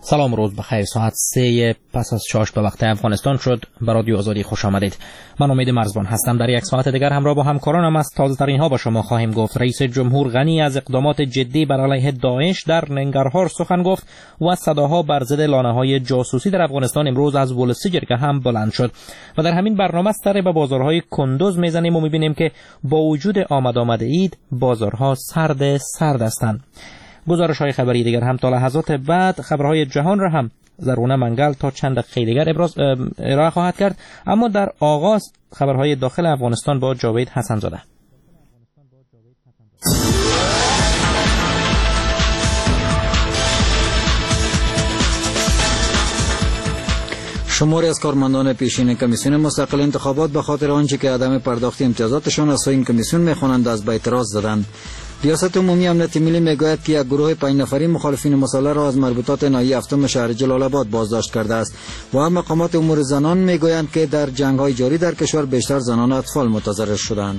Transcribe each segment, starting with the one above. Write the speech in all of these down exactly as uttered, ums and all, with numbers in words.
سلام، روز بخیر. ساعت سه پس از شاش به وقت افغانستان شد. به رادیو آزادی خوش آمدید. من امید مرزبان هستم. در یک ساعت دیگر همراه با همکارانم از تازه ترین ها با شما خواهیم گفت. رئیس جمهور غنی از اقدامات جدی بر علیه داعش در ننگرهار سخن گفت و صداها بر ضد لانه‌های جاسوسی در افغانستان امروز از ولسی جرگه هم بلند شد. و در همین برنامه سر به بازارهای کندوز میزنیم و میبینیم که با وجود آمد آمد عید بازارها سرد سرد هستند. گزارش های خبری دیگر هم تا لحظات بعد خبرهای جهان را هم زرونه منگل تا چند دقیقه دیگر ابراز ارائه خواهد کرد. اما در آغاز خبرهای داخل افغانستان با جاوید حسن زاده. شماری از کارمندان پیشین کمیسیون مستقل انتخابات به خاطر آنچه که عدم پرداخت امتیازاتشان از این کمیسیون میخوانند از به اعتراض زدند. ریاست عمومی امنیت ملی میگوید که یک گروه پنج نفری مخالفین مسلح را از مربوطات ناحیه هفتم شهر جلال آباد بازداشت کرده است و مقامات امور زنان میگویند که در جنگ‌های جاری در کشور بیشتر زنان و اطفال متضرر شدند.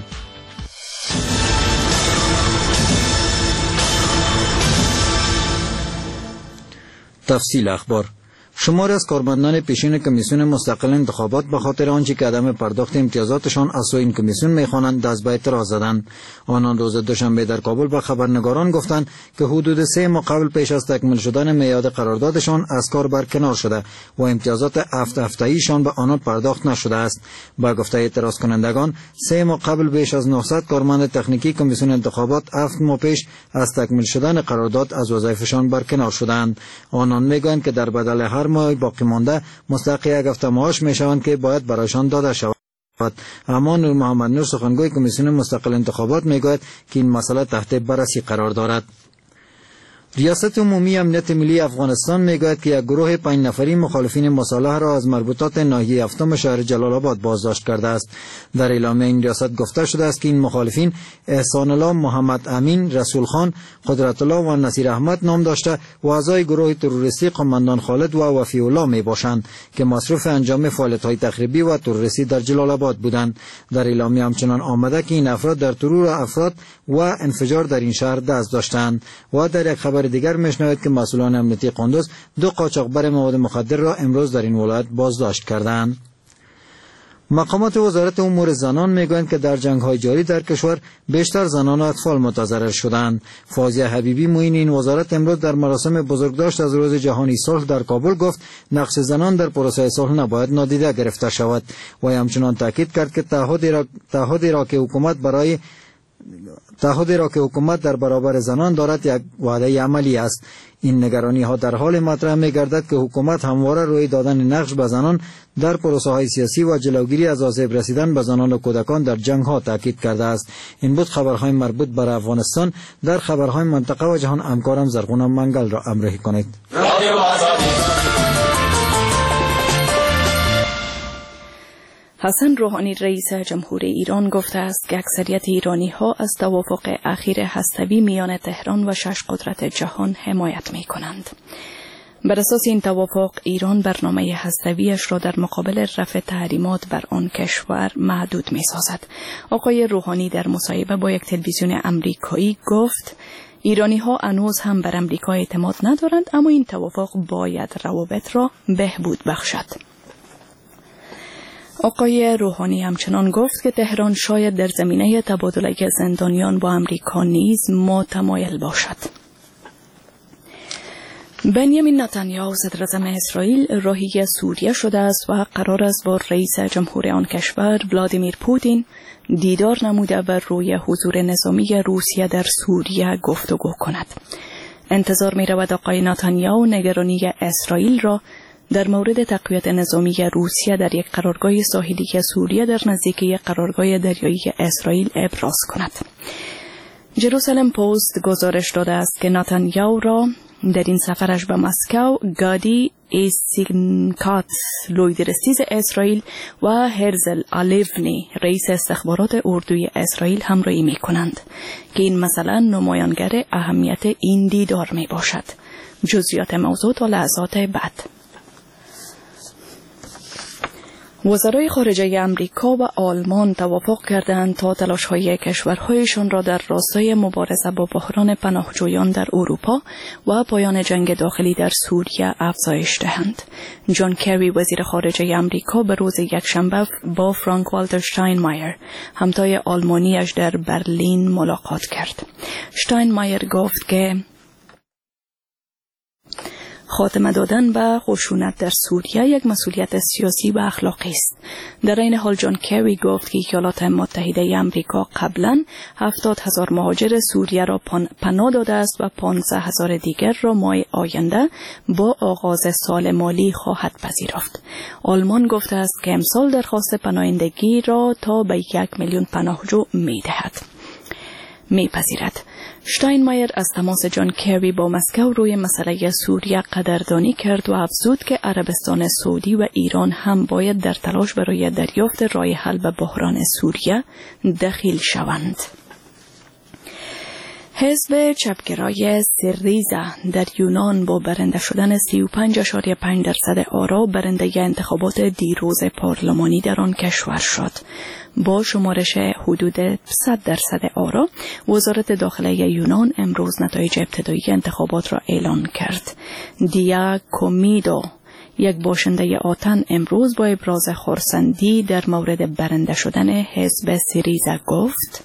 تفصیل اخبار. شماری از کارمندان پیشین کمیسیون مستقل انتخابات به خاطر آنچه که عدم پرداخت امتیازاتشان از سوی این کمیسیون میخوانند دست به اعتراض زدند. آنان روز دوشنبه در کابل به خبرنگاران گفتند که حدود سه ماه قبل پیش از تکمیل شدن میعاد قراردادشان از کار برکنار شده و امتیازات هفت هفته‌ایشان به آنان پرداخت نشده است. با گفته اعتراض کنندگان، سه ماه قبل بیش از نهصد کارمند تکنیکی کمیسیون انتخابات هفت ماه پیش از تکمیل شدن قرارداد از وظایفشان برکنار شدند. آنان میگویند که در بدل هر ماه باقی مانده مستحق یک هفته معاش میشوند که باید برایشان داده شود. اما نور محمد نور سخنگوی کمیسیون مستقل انتخابات میگوید که این مسئله تحت بررسی قرار دارد. ریاست عمومی امنیت ملی افغانستان میگوید که یک گروه پنج نفری مخالفین مصالحه را از مربوطات ناحیه هفتم شهر جلال آباد بازداشت کرده است. در اعلامیه این ریاست گفته شده است که این مخالفین احسان الله محمد امین، رسول خان، قدرت الله و نصیر احمد نام داشته و اعضای گروه تروریستی قماندان خالد و وفی الله می باشند که مصروف انجام فعالیت‌های تخریبی و تروریستی در جلال آباد بودند. در اعلامیه همچنان آمده که این افراد در ترور افراد و انفجار در این شهر دست داشتند. و در یک خبر دیگر میشنوید که مسئولان امنیتی قندوز دو قاچاقبر مواد مخدر را امروز در این ولایت بازداشت کردند. مقامات وزارت امور زنان میگویند که در جنگ‌های جاری در کشور بیشتر زنان و اطفال متضرر شدند. فاضیه حبیبی معین این وزارت امروز در مراسم بزرگداشت از روز جهانی صلح در کابل گفت نقش زنان در پروسه صلح نباید نادیده گرفته شود و همچنان تاکید کرد که تعهدی را تعهدی را که حکومت برای تعهدی را که حکومت در برابر زنان دارد یک وعده عملی است. این نگرانی ها در حال مطرح می گردد که حکومت همواره روی دادن نقش به زنان در پروسه های سیاسی و جلوگیری از آسیب رسیدن به زنان و کودکان در جنگ ها تاکید کرده است. این بود خبرهای مربوط بر افغانستان. در خبرهای منطقه و جهان همکارم زرغونه منگل را همراهی کنید. حسن روحانی رئیس جمهوری ایران گفته است که اکثریت ایرانی ها از توافق اخیر هسته‌ای میان تهران و شش قدرت جهان حمایت می کنند. بر اساس این توافق ایران برنامه هسته‌ایش را در مقابل رفع تحریمات بر آن کشور محدود می سازد. آقای روحانی در مصاحبه با یک تلویزیون امریکایی گفت ایرانی ها هنوز هم بر امریکا اعتماد ندارند، اما این توافق باید روابط را بهبود بخشد. آقای روحانی همچنان گفت که تهران شاید در زمینه تبادله زندانیان با امریکا نیز متمایل باشد. بنیامین نتانیاهو صدر اعظم اسرائیل راهی سوریه شده است و قرار است با رئیس جمهور آن کشور ولادیمیر پوتین دیدار نموده و روی حضور نظامی روسیه در سوریه گفتگو کند. انتظار می رود آقای نتانیاهو نگرانی اسرائیل را در مورد تقویت نظامی روسیه در یک قرارگاه ساحلی سوریه در نزدیکی قرارگاه دریایی اسرائیل ابراز کند. جروسالم پست گزارش داده است که نتانیاهو را در این سفرش به مسکو گادی ایسینکات لویدرستیز اسرائیل و هرزل آلیونی رئیس استخبارات اردوی اسرائیل همراهی می کنند که این مثلا نمایانگر اهمیت این دیدار می باشد. جزئیات موضوع تا لحظات بعد. وزرای خارجه امریکا و آلمان توافق کردند تا تلاش‌های کشورهایشان را در راستای مبارزه با بحران پناهجویان در اروپا و پایان جنگ داخلی در سوریه افزایش دهند. جان کری وزیر خارجه امریکا به روز یکشنبه با فرانک والتر شتاینمایر همتای آلمانیش در برلین ملاقات کرد. شتاینمایر گفت که خاتمه دادن به خشونت در سوریه یک مسئولیت سیاسی و اخلاقی است. در این حال جان کری گفت که ایالات متحده آمریکا قبلا هفتاد هزار مهاجر سوریه را پناه داده است و پانزده هزار دیگر را ماه آینده با آغاز سال مالی خواهد پذیرفت. آلمان گفته است که امسال درخواست پناهندگی را تا به یک میلیون پناهجو می‌دهد. میپذیرد. شتاینمایر از تماس جان کری با مسکو روی مسئله سوریه قدردانی کرد و افزود که عربستان سعودی و ایران هم باید در تلاش برای دریافت راه حل به بحران سوریه دخیل شوند. حزب چپگرای سیریزا در یونان با برنده شدن سی و پنج ممیز پنج درصد آرا برنده انتخابات دیروز پارلمانی در آن کشور شد. با شمارش حدود صد درصد آرا، وزارت داخلی یونان امروز نتایج ابتدایی انتخابات را اعلان کرد. دیا کومیدو، یک باشنده آتن، امروز با ابراز خرسندی در مورد برنده شدن حزب سیریزا گفت: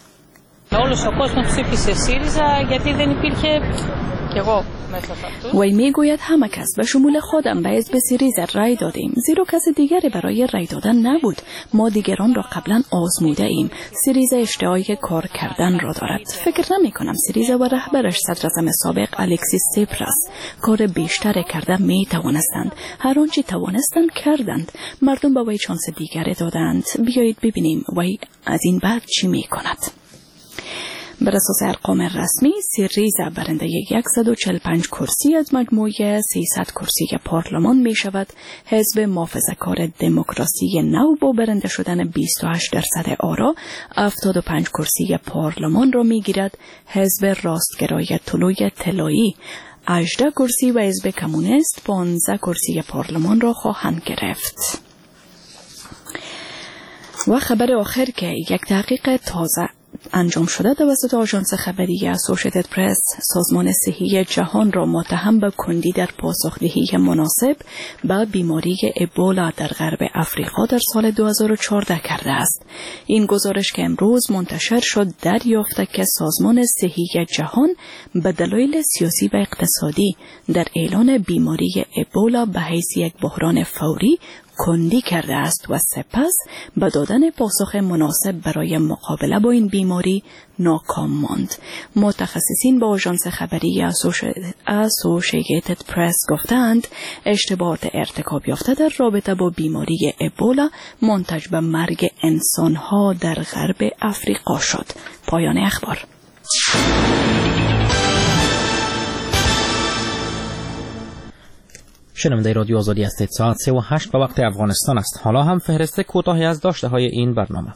وی می گوید همه کس به شمول خودم به حزب سیریزا رای دادیم، زیرا کس دیگری برای رای دادن نبود. ما دیگران را قبلا آزموده ایم. سیریزا اشتهای کار کردن را دارد. فکر نمی کنم سیریزا و رهبرش صدراعظم سابق الکسیس سیپراس کار بیشتر کرده می توانستند. هر آنچه توانستند کردند. مردم به وی شانس دیگری دادند. بیایید ببینیم وی از این بعد چی می کند. بر اساس ارقام رسمی، سیریزا برنده صد و چهل و پنج کرسی از مجموعه سیصد کرسی پارلمان می شود. حزب محافظه‌کار دموکراسی نو با برنده شدن بیست و هشت درصد آرا هفتاد و پنج کرسی پارلمان را می گیرد. حزب راستگرای طلوع طلایی هجده کرسی و حزب کمونیست پانزده کرسی پارلمان را خواهند گرفت. و خبر آخر که یک تحقیق تازه انجام شده توسط آژانس خبری اسوسییتد پرس سازمان صحی جهان را متهم به کندی در پاسخدهی مناسب به بیماری ابولا در غرب افریقا در سال دو هزار و چهارده کرده است. این گزارش که امروز منتشر شد دریافت که سازمان صحی جهان به دلایل سیاسی و اقتصادی در اعلان بیماری ابولا به حیث یک بحران فوری کندی کرده است و سپس به دادن پاسخ مناسب برای مقابله با این بیماری ناکام ماند. متخصصین با آژانس خبری اسوسییتد پرس گفتند اشتباهات ارتکاب یافته در رابطه با بیماری ابولا منتج به مرگ انسانها در غرب افریقا شد. پایان اخبار. شنونده رادیو آزادی هستید. ساعت سه و هشت به وقت افغانستان است. حالا هم فهرست کوتاهی از داشته های این برنامه.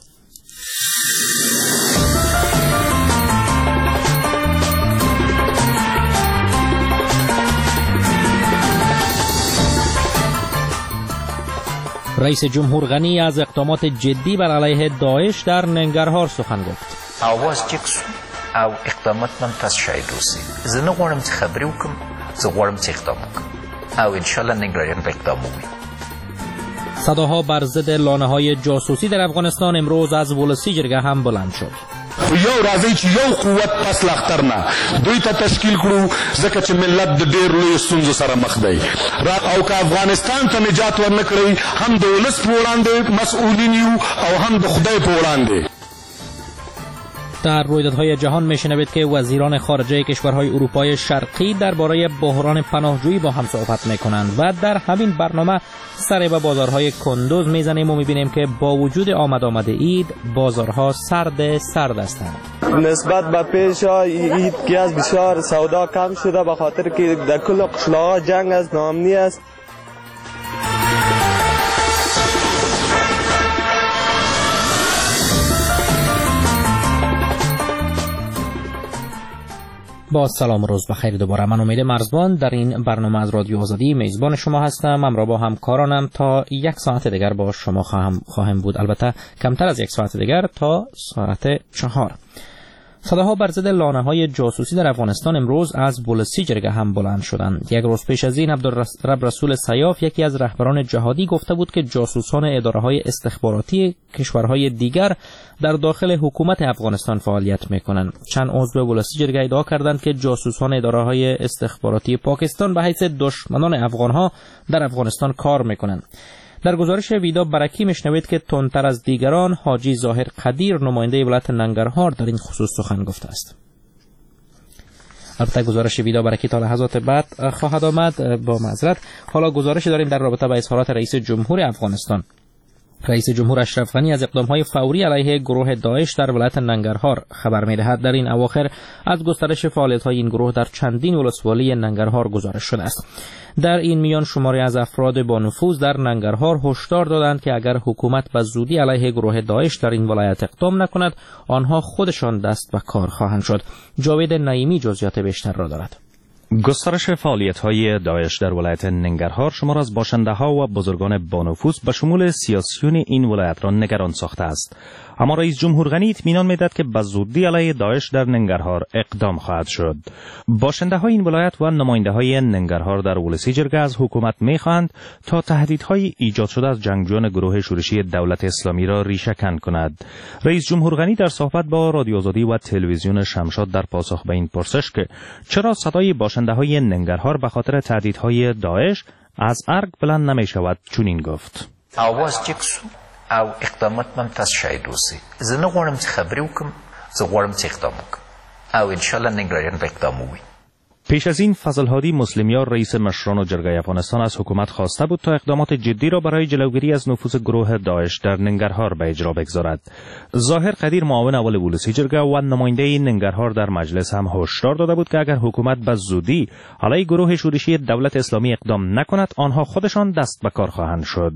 رئیس جمهور غنی از اقدامات جدی بر علیه داعش در ننگرهار سخن گفت. آواز جکسو او اقدامات من پس شاید روسی زنه غورم چه خبری وکم زه غورم چه اقدام وکم او انشالله ننگرهاریان به اقدام وکم. صداها بر ضد لانه های جاسوسی در افغانستان امروز از ولسی جرگه هم بلند شد. یو راځي چې یو قوت پس لختر نه دوی ته تشکیل کړو ځکه چې ملت د ډېر لوی ستونزو سره مخ دی او که افغانستان ته نجات ورنکړي هم د ولس په وړاندې مسئولین یو او هم د خدای په وړاندې. در رویدادهای جهان میشنوید که وزیران خارجه کشورهای اروپای شرقی درباره بحران پناهجویی با هم صحبت میکنند و در همین برنامه سر به بازارهای کندوز میزنیم و میبینیم که با وجود آمد آمد عید بازارها سرد سرد هستند. نسبت به پیش عید که از بسیار سودا کم شده به خاطر که در کل قشلاها جنگ است، ناامنی است. با سلام و روز بخیر دوباره. من امید مرزبان در این برنامه از رادیو آزادی میزبان شما هستم. همراه با همکارانم تا یک ساعت دیگر با شما خواهم خواهم بود، البته کمتر از یک ساعت دیگر تا ساعت چهار. صداها بر ضد لانه‌های جاسوسی در افغانستان امروز از بولسی جرگه هم بلند شدند. یک روز پیش از این عبدالرب رسول سیاف، یکی از رهبران جهادی، گفته بود که جاسوسان اداره‌های استخباراتی کشورهای دیگر در داخل حکومت افغانستان فعالیت می‌کنند. چند عضو بولسی جرگه ادعا کردند که جاسوسان اداره‌های استخباراتی پاکستان به حیث دشمنان افغان‌ها در افغانستان کار می‌کنند. در گزارش ویدا برکی میشنوید که تندتر از دیگران حاجی ظاهر قدیر، نماینده ولایت ننگرهار، در این خصوص سخن گفته است. البته گزارش ویدا برکی تا لحظات بعد خواهد آمد. با معذرت حالا گزارش داریم در رابطه با اظهارات رئیس جمهور افغانستان. رئیس جمهور اشرف غنی از اقدام‌های فوری علیه گروه داعش در ولایت ننگرهار خبر می‌دهد. در این اواخر از گسترش فعالیت‌های این گروه در چندین ولسوالی ننگرهار گزارش شده است. در این میان شماری از افراد با نفوذ در ننگرهار هشدار دادند که اگر حکومت به زودی علیه گروه داعش در این ولایت اقدام نکند، آنها خودشان دست به کار خواهند شد. جاوید نعیمی جزئیات بیشتر را دارد. گسترش فعالیت‌های داعش در ولایت ننگرهار شمار از باشنده‌ها و بزرگان با نفوذ به شمول سیاسیون این ولایت را نگران ساخته است. اما رئیس جمهور غنی اطمینان می‌دهد که به زودی علیه داعش در ننگرهار اقدام خواهد شد. باشنده‌های این ولایت و نماینده‌های ننگرهار در ولسی جرگه از حکومت می‌خواهند تا تهدیدهای ایجاد شده از جنگجویان گروه شورشی دولت اسلامی را ریشه‌کن کند. رئیس جمهور غنی در صحبت با رادیو آزادی و تلویزیون شمشاد در پاسخ به این پرسش که چرا صدای باشنده‌های ننگرهار به خاطر تهدیدهای داعش از ارگ بلند نمی‌شود، چنین گفت: آواز جکسو او اقدامات من تاس شاید وسی. زه نه غواړم چې خبرې وکړم، زه غواړم چې اقدام وکړم او انشالله ننګرهاریان به اقدام ووایي. پیش از این فضل هادی مسلمیار، رئیس مشران و جرگه افغانستان، از حکومت خواسته بود تا اقدامات جدی را برای جلوگیری از نفوذ گروه داعش در ننگرهار به اجرا بگذارد. ظاهر قدیر، معاون اول ولسی جرگه و نماینده ننگرهار، در مجلس هم هشدار داده بود که اگر حکومت به زودی علیه گروه شورشی دولت اسلامی اقدام نکند، آنها خودشان دست به کار خواهند شد.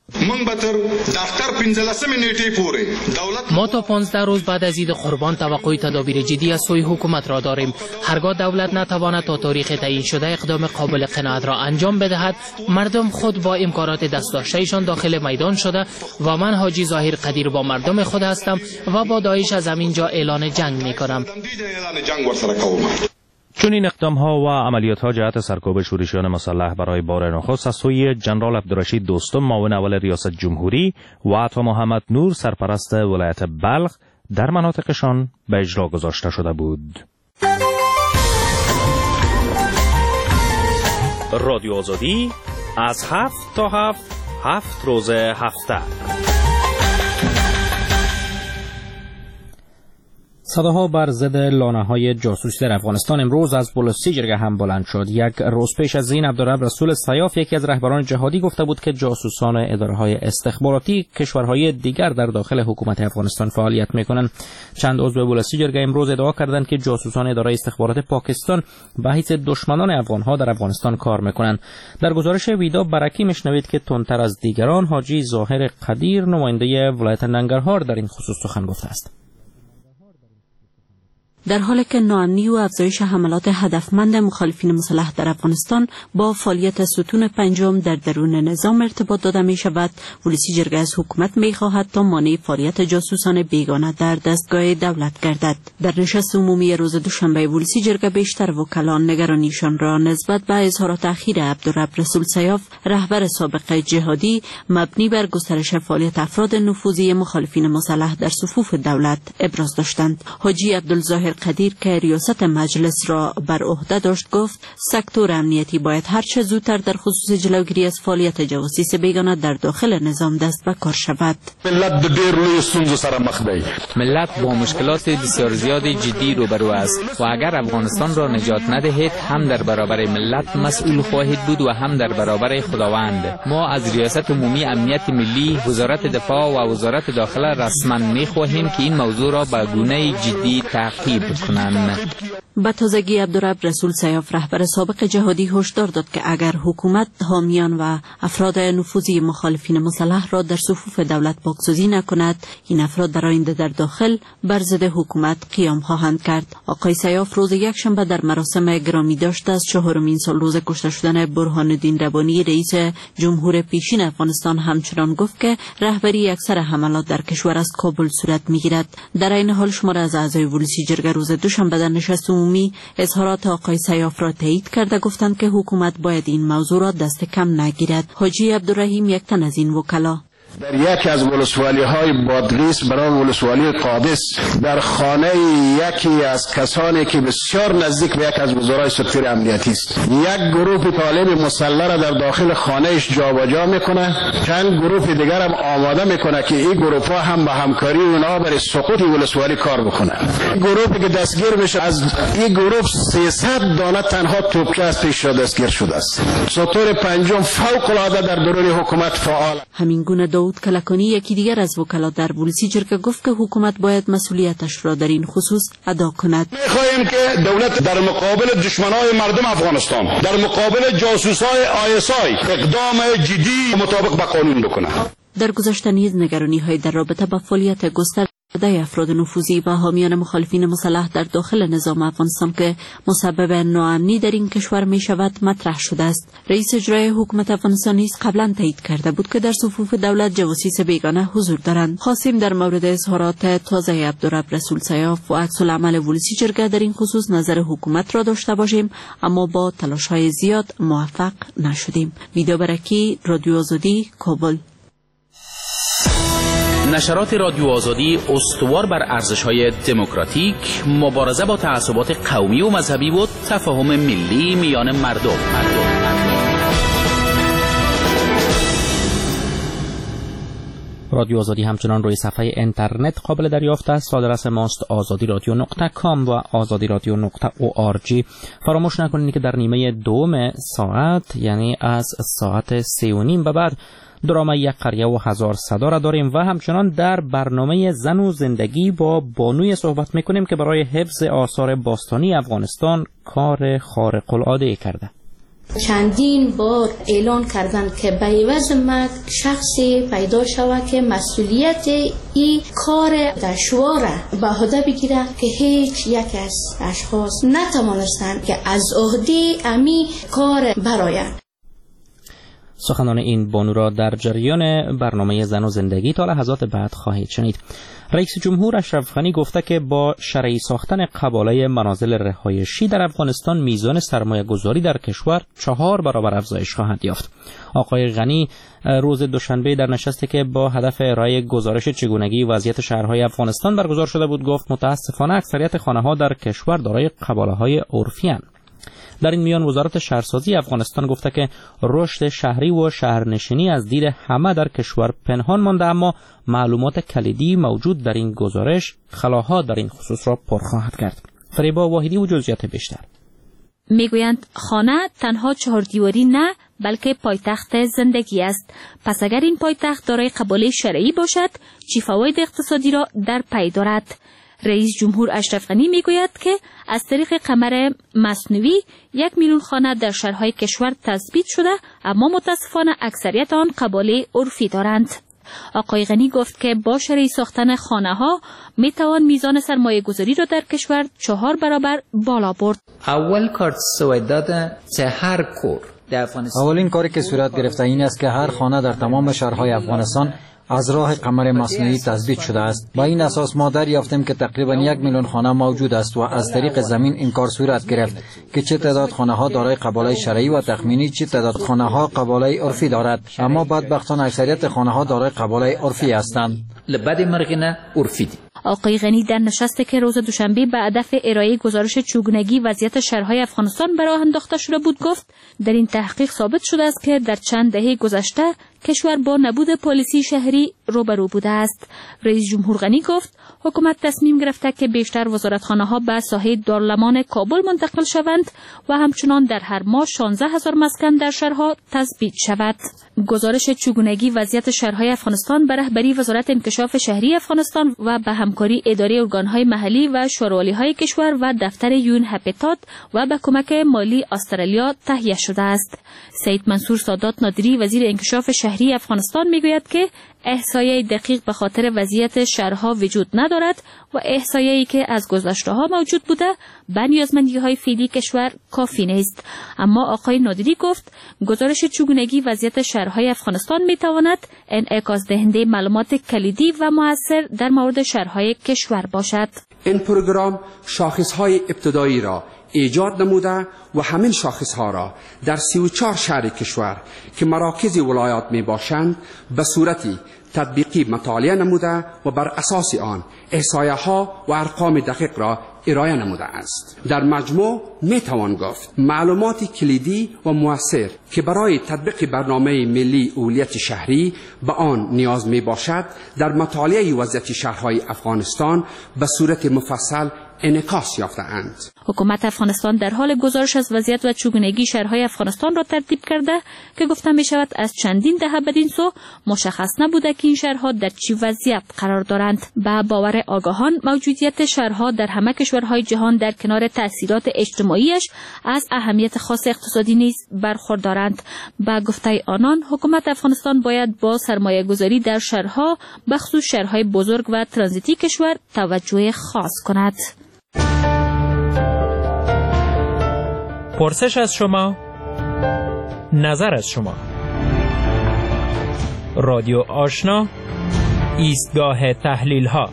ما تا پانزده روز بعد از عید قربان توقع تدابیر جدی از سوی حکومت را داریم. هرگاه دولت نتواند تا تاریخ تعیین شده اقدام قابل قناعت را انجام بدهد، مردم خود با امکانات دست داشته‌شان داخل میدان شده و من حاجی ظاهر قدیر با مردم خود هستم و با داعش از همینجا اعلان جنگ می‌کنم. چون این اقدام‌ها و عملیات‌ها جهت سرکوب شورشیان مسلح برای بار نخست از سوی جنرال عبدالرشید دوستم، معاون اول ریاست جمهوری، و عطا محمد نور، سرپرست ولایت بلخ، در مناطقشان به اجرا گذاشته شده بود. رادیو آزادی از هفت تا هفت، هفت روز هفته. صداها بر ضد لانه‌های جاسوسی در افغانستان امروز از بولسی جرگه هم بلند شد. یک روز پیش از این عبدالرب رسول سیاف، یکی از رهبران جهادی، گفته بود که جاسوسان اداره‌های استخباراتی کشورهای دیگر در داخل حکومت افغانستان فعالیت می‌کنند. چند عضو بولسی جرگه امروز ادعا کردند که جاسوسان اداره استخبارات پاکستان به حیث دشمنان افغان‌ها در افغانستان کار می‌کنند. در گزارش ویدا برکی میشنوید که تندتر از دیگران حاجی ظاهر قدیر، نماینده ولایت ننگرهار، در این خصوص سخن گفته است. در حالی که ناامنی و افزایش حملات هدفمند مخالفین مسلح در افغانستان با فعالیت ستون پنجم در درون نظام ارتباط داده می شود، ولسی جرگه از حکومت می خواهد تا مانع فعالیت جاسوسان بیگانه در دستگاه دولت گردد. در نشست عمومی روز دوشنبه ولسی جرگه بیشتر وکلان نگرانیشان را نسبت به اظهارات اخیر عبدالرب رسول سیاف، رهبر سابق جهادی، مبنی بر گسترش فعالیت افراد نفوذی مخالفین مسلح در صفوف دولت ابراز داشتند. حاجی عبدالظاهر قدیر که ریاست مجلس را بر عهده داشت گفت سکتور امنیتی باید هر چه زودتر در خصوص جلوگیری از فعالیت جواسیس بیگانه در داخل نظام دست به کار شود. ملت د ډېر لوی ستونزو سره مخ دی. ملت با مشکلات بسیار زیاد جدی روبرو است و اگر افغانستان را نجات ندهید هم در برابر ملت مسئول خواهید بود و هم در برابر خداوند. ما از ریاست عمومی امنیت ملی، وزارت دفاع و وزارت داخله رسما می‌خواهیم که این موضوع را به گونه جدی تعقیب نابود کنند. به تازگی عبدالرب رسول سیاف رهبر سابق جهادی هشدار داد که اگر حکومت حامیان و افراد نفوذی مخالفین مسلح را در صفوف دولت بازسازی نکند، این افراد در آینده در داخل بر ضد حکومت قیام خواهند کرد. آقای سیاف روز یکشنبه در مراسم گرامی داشت از چهارمین سال روز کشته شدن برهان الدین ربانی رئیس جمهور پیشین افغانستان همچنان گفت که رهبری اکثر حملات در کشور از کابل صورت میگیرد. در این حال شماره از اعضای ولسی جرگه روز دوشنبه در نشست عمومی اظهارات آقای سیاف را تایید کرده گفتند که حکومت باید این موضوع را دست کم نگیرد. حاجی عبدالرحیم یک تن از این وکلا در یکی از ولسوالی های بادغیس برای ولسوالی قادس در خانه یکی از کسانی که بسیار نزدیک به یک از وزرای سکتور امنیتی است، یک گروه طالب مسلح را در داخل خانهش جابجا میکنه، چند گروه دیگر هم آماده میکنه که این گروه ها هم به همکاری اونها برای سقوط ولسوالی کار بکنه. گروهی که دستگیر میشه از این گروه سیصد دانه تنها توپچه از پیش را دستگیر شده است. سطور پنجم فوق العاده در درون حکومت فعال. همین گونه داود کلکانی یکی دیگر از وکلا در ولسی جرگه گفت که حکومت باید مسئولیتش را در این خصوص ادا کند. می‌خواهیم که دولت در مقابل دشمنای مردم افغانستان، در مقابل جاسوسای آی اس آی اقدام جدی مطابق با قانون بکنه. در گذشته نیز نگرانی‌های در رابطه با فعالیت گسترده افراد نفوذی و حامیان مخالفین مسلح در داخل نظام افغانستان که مسبب ناامنی در این کشور می شود مطرح شده است. رئیس اجرای حکومت افغانستان نیز قبلا تایید کرده بود که در صفوف دولت جواسیس بیگانه حضور دارند. خواستیم در مورد اظهارات تازه عبدالرب رسول سیاف و عکس العمل ولسی جرگه در این خصوص نظر حکومت را داشته باشیم، اما با تلاش‌های زیاد موفق نشدیم. ویدا برکی، رادیو آزادی، کابل. نشرات رادیو آزادی استوار بر ارزش‌های دموکراتیک، مبارزه با تعصبات قومی و مذهبی و تفاهم ملی میان مردم. رادیو آزادی همچنان روی صفحه اینترنت قابل دریافت است. آدرس ماست آزادی رادیو نقطه کام و آزادی رادیو نقطه او آر جی. فراموش نکنید که در نیمه دوم ساعت، یعنی از ساعت سه و نیم به بعد، درام یک قریه و هزار صدا را داریم و همچنان در برنامه زن و زندگی با بانوی صحبت میکنیم که برای حفظ آثار باستانی افغانستان کار خارق العاده کرده. چندین بار اعلان کردند که به عوض مرگ شخصی پیدا شود که مسئولیت این کار دشوار به عهده بگیره که هیچ یک از اشخاص نتوانستند که از عهده امی کار برآیند. سخنان این بانو را در جریان برنامه زن و زندگی تا لحظات بعد خواهید شنید. رئیس جمهور اشرف غنی گفته که با شرعی ساختن قباله منازل رهایشی در افغانستان میزان سرمایه گذاری در کشور چهار برابر افزایش خواهد یافت. آقای غنی روز دوشنبه در نشستی که با هدف ارائه گزارش چگونگی وضعیت شهرهای افغانستان برگزار شده بود گفت متاسفانه اکثریت خانه‌ها در کشور دارای قباله‌های عرفی اند. در این میان وزارت شهرسازی افغانستان گفته که رشد شهری و شهرنشینی از دید همه در کشور پنهان مانده، اما معلومات کلیدی موجود در این گزارش خلاها در این خصوص را پر خواهد کرد. فریبا واحدی و جزئیات بیشتر. میگویند خانه تنها چهار دیواری نه بلکه پایتخت زندگی است. پس اگر این پایتخت دارای قباله شرعی باشد چه فواید اقتصادی را در پی دارد؟ رئیس جمهور اشرف غنی میگوید که از طریق قمر مصنوعی یک میلیون خانه در شهرهای کشور تثبیت شده، اما متاسفانه اکثریت آن قباله عرفی دارند. آقای غنی گفت که با شرعی ساختن خانه ها می توان میزان سرمایه گذاری را در کشور چهار برابر بالا برد. اول کار سوی داده چه هر کور اولین کاری که صورت گرفته این است که هر خانه در تمام شهرهای افغانستان از راه قمر مصنوعی تثبیت شده است. با این اساس ما دریافتیم که تقریبا یک میلیون خانه موجود است و از طریق زمین این کار صورت گرفت که چه تعداد خانه ها دارای قباله شرعی و تخمینی چه تعداد خانه ها قباله عرفی دارد، اما بدبختانه اکثریت خانه ها دارای قباله عرفی هستند. لبد مرغنه عرفی دی. آقای غنی در نشستی که روز دوشنبه به هدف ارائه گزارش چگونگی وضعیت شهرهای افغانستان به راه انداخته شده بود گفت در این تحقیق ثابت شده است که در چند دهه گذشته کشور با نبود پلیسی شهری روبرو بوده است. رئیس جمهور غنی گفت حکومت تصمیم گرفته که بیشتر وزارتخانه‌ها به ساحه دارالمان کابل منتقل شوند و همچنان در هر ماه شانزده هزار مسکن در شهرها تثبیت شود. گزارش چگونگی وضعیت شهرهای افغانستان به رهبری وزارت انکشاف شهری افغانستان و به همکاری اداره ارگانهای محلی و شورالی‌های کشور و دفتر یون هپیتات و به کمک مالی استرالیا تهیه شده است. سید منصور سادات نادری وزیر انکشاف شهری افغانستان میگوید که احصایه دقیق به خاطر وضعیت شهرها وجود ندارد و احصایه‌ای که از گذشته‌ها موجود بوده به نیازمندی‌های فعلی کشور کافی نیست. اما آقای نادری گفت گزارش چگونگی وضعیت شهرهای افغانستان می‌تواند انعکاس دهنده معلومات کلیدی و مؤثر در مورد شهرهای کشور باشد. این پروگرام شاخص‌های ابتدایی را ایجاد نموده و همین شاخصها را در سی و چهار شهر کشور که مراکز ولایات می باشند به صورتی تطبیقی مطالعه نموده و بر اساس آن احصایه ها و ارقام دقیق را ارائه نموده است. در مجموع می توان گفت معلومات کلیدی و مؤثر که برای تطبیق برنامه ملی اولیت شهری به آن نیاز می باشد در مطالعه وضعیت شهرهای افغانستان به صورت مفصل انعکاس یافته‌اند. حکومت افغانستان در حال گزارش از وضعیت و چگونگی شهرهای افغانستان را ترتیب کرده که گفته می شود از چندین دهه بدین سو مشخص نبوده که این شهرها در چی وضعیت قرار دارند. به باور آگاهان موجودیت شهرها در همه کشورهای جهان در کنار تأثیرات اجتماعیش از اهمیت خاص اقتصادی نیز برخوردارند. به گفته آنان حکومت افغانستان باید با سرمایه گذاری در شهرها بخصوص شهرهای بزرگ و ترانزیتی کشور توجه خاص کند. پرسش از شما، نظر از شما. رادیو آشنا، ایستگاه تحلیل ها.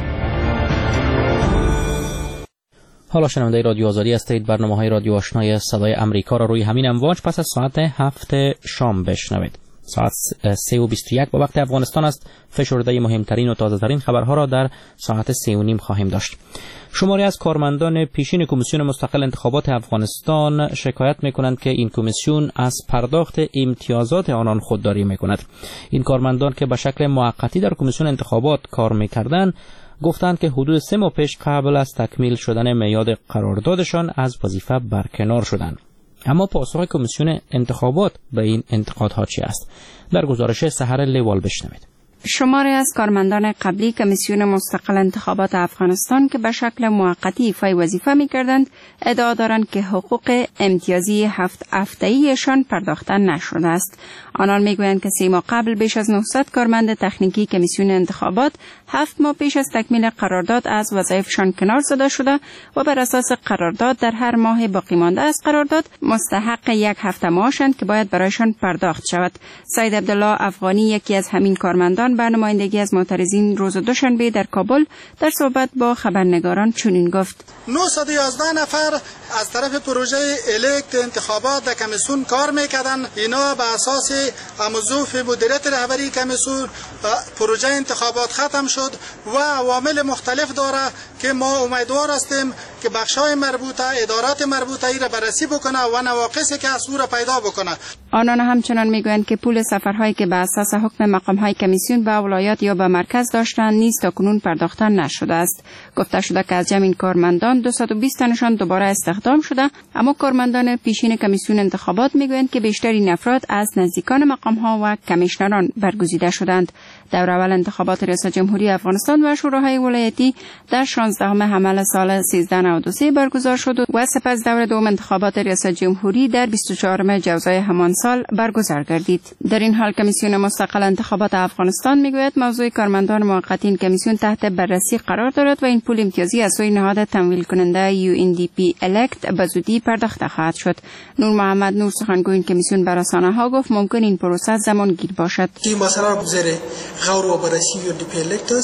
حالا شنونده رادیو آزادی هستید. برنامه های رادیو آشنای صدای امریکا را روی همین امواج پس از ساعت هفت شام بشنوید. ساعت سه و بیست و یک با وقت افغانستان است. فشرده مهمترین و تازه ترین خبرها را در ساعت سه و نیم خواهیم داشت. شماری از کارمندان پیشین کمیسیون مستقل انتخابات افغانستان شکایت می‌کنند که این کمیسیون از پرداخت امتیازات آنان خودداری می‌کند. این کارمندان که به شکل موقتی در کمیسیون انتخابات کار می‌کردند گفتند که حدود سه ماه پیش قبل از تکمیل شدن میعاد قراردادشان از وظیفه برکنار شدند. اما پاسخ کمیسیون انتخابات به این انتقادها چی است؟ در گزارش سحر لیوال بشنوید. شماری از کارمندان قبلی کمیسیون مستقل انتخابات افغانستان که به شکل موقتی ایفای وظیفه می‌کردند ادعا دارند که حقوق امتیازی هفت هفته‌ایشان پرداخته نشده است. آنان میگویند که سه ماه قبل بیش از نهصد کارمند تکنیکی کمیسیون انتخابات هفت ماه پیش از تکمیل قرارداد از وظایفشان کنار زده شده و بر اساس قرارداد در هر ماه باقی مانده از قرارداد مستحق یک هفته معاشند که باید برایشان پرداخت شود. سید عبدالله افغانی یکی از همین کارمندان به نمایندگی از معترضین روز دوشنبه در کابل در صحبت با خبرنگاران چنین گفت: نهصد و یازده نفر از طرف پروژه الکت انتخابات در کمیسیون کار میکردن. اینا به اساس موظوف مدیریت رهبری کمیسیون پروژه انتخابات ختم شد و عوامل مختلف داره که ما امیدوار هستیم که بخشای مربوطه ادارات مربوطه ای را بررسی بکنه و نواقصی که از او را پیدا بکنه. آنان همچنان میگویند که پول سفرهایی که به اساس حکم مقامهای کمیسیون به ولایات یا به مرکز داشتند نیز تاکنون پرداخته نشده است. گفته شده که از جمع کارمندان دویست و بیست تنشان دوباره استخدام شده، اما کارمندان پیشین کمیسیون انتخابات میگویند که بیشتر این افراد از نزدیکان مقامها و کمیشنران برگزیده شدند. دور اول انتخابات ریاست جمهوری افغانستان و شوراهای ولایتی در شانزدهم حمل سال سیزده نود و سه برگزار شد و سپس دور دوم انتخابات ریاست جمهوری در بیست و چهارم جوزای همان سال برگزار گردید. در این حال کمیسیون مستقل انتخابات افغانستان میگوید موضوع کارمندان موقتی این کمیسیون تحت بررسی قرار دارد و این پول امتیازی از سوی نهاد تمویل کننده یو ان دی پی الکت به زودی پرداخته خواهد شد. نور محمد نور سخنگوی این کمیسیون بر رسانه‌ها گفت ممکن این پروسه زمان گیر باشد. این مسئله را بزرگ غور و بررسی یو ان دی پی الکت است.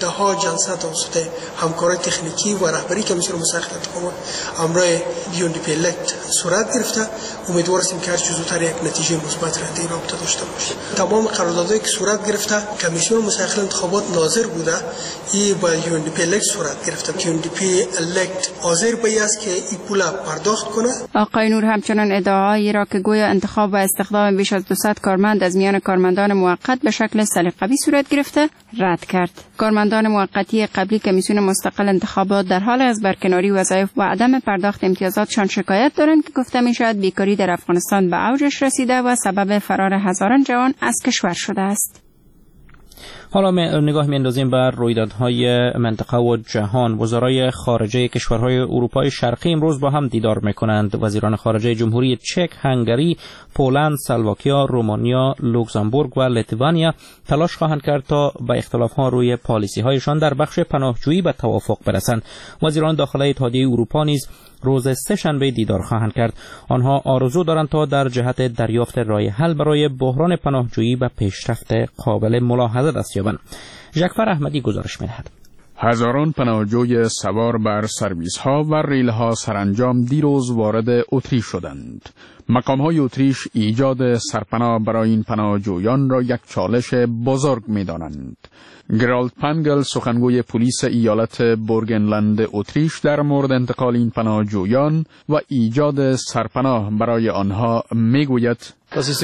ده ها جلسه توسط همکارای تکنیکی و رهبری کمیسیون مسلح انتخابات امرای یو ان دی پی الکت صورت گرفته. امیدواریم که هر چه زودتر یک نتیجه مثبت را در این رابطه داشته باشیم. تمام قراردادهایی که صورت گرفته کمیسیون مسلح انتخابات ناظر بوده، این با یو ان دی پی الکت صورت گرفته. یو ان دی پی الکت حاضر به است که این پول پرداخت کنه. آقای نور همچنان ادعایی را که گویا انتخاب و استخدام بیش از دویست کارمند از میان کارمندان موقت به شکل سلیقه‌ای صورت گرفته رد کرد. کارمندان موقتی قبلی کمیسیون مستقل انتخابات در حال از برکناری وظایف و عدم پرداخت امتیازاتشان شکایت دارند که گفته می شود بیکاری در افغانستان به اوجش رسیده و سبب فرار هزاران جوان از کشور شده است. حالا نگاه می‌اندازیم بر رویدادهای منطقه و جهان. وزرای خارجه کشورهای اروپای شرقی امروز با هم دیدار می‌کنند. وزیران خارجه جمهوری چک، هنگری، پولند، اسلواکیا، رومانیا، لوکزامبورگ و لیتوانیا تلاش خواهند کرد تا به اختلاف‌ها روی پالیسی‌هایشان در بخش پناهجویی به توافق برسند. وزیران داخلی اتحادیه اروپا نیز روز سه شنبه دیدار خواهند کرد. آنها آرزو دارند تا در جهت دریافت راه حل برای بحران پناهجویی به پیشرفت قابل ملاحظه دست یابند. ژکفر احمدی گزارش می‌دهد. هزاران پناهجوی سوار بر سرویس ها و ریل ها سرانجام دیروز وارد اتریش شدند. مقام های اتریش ایجاد سرپناه برای این پناهجویان را یک چالش بزرگ می دانند. گرالد پنگل سخنگوی پلیس ایالت بورگنلند اتریش در مورد انتقال این پناهجویان و ایجاد سرپناه برای آنها می گوید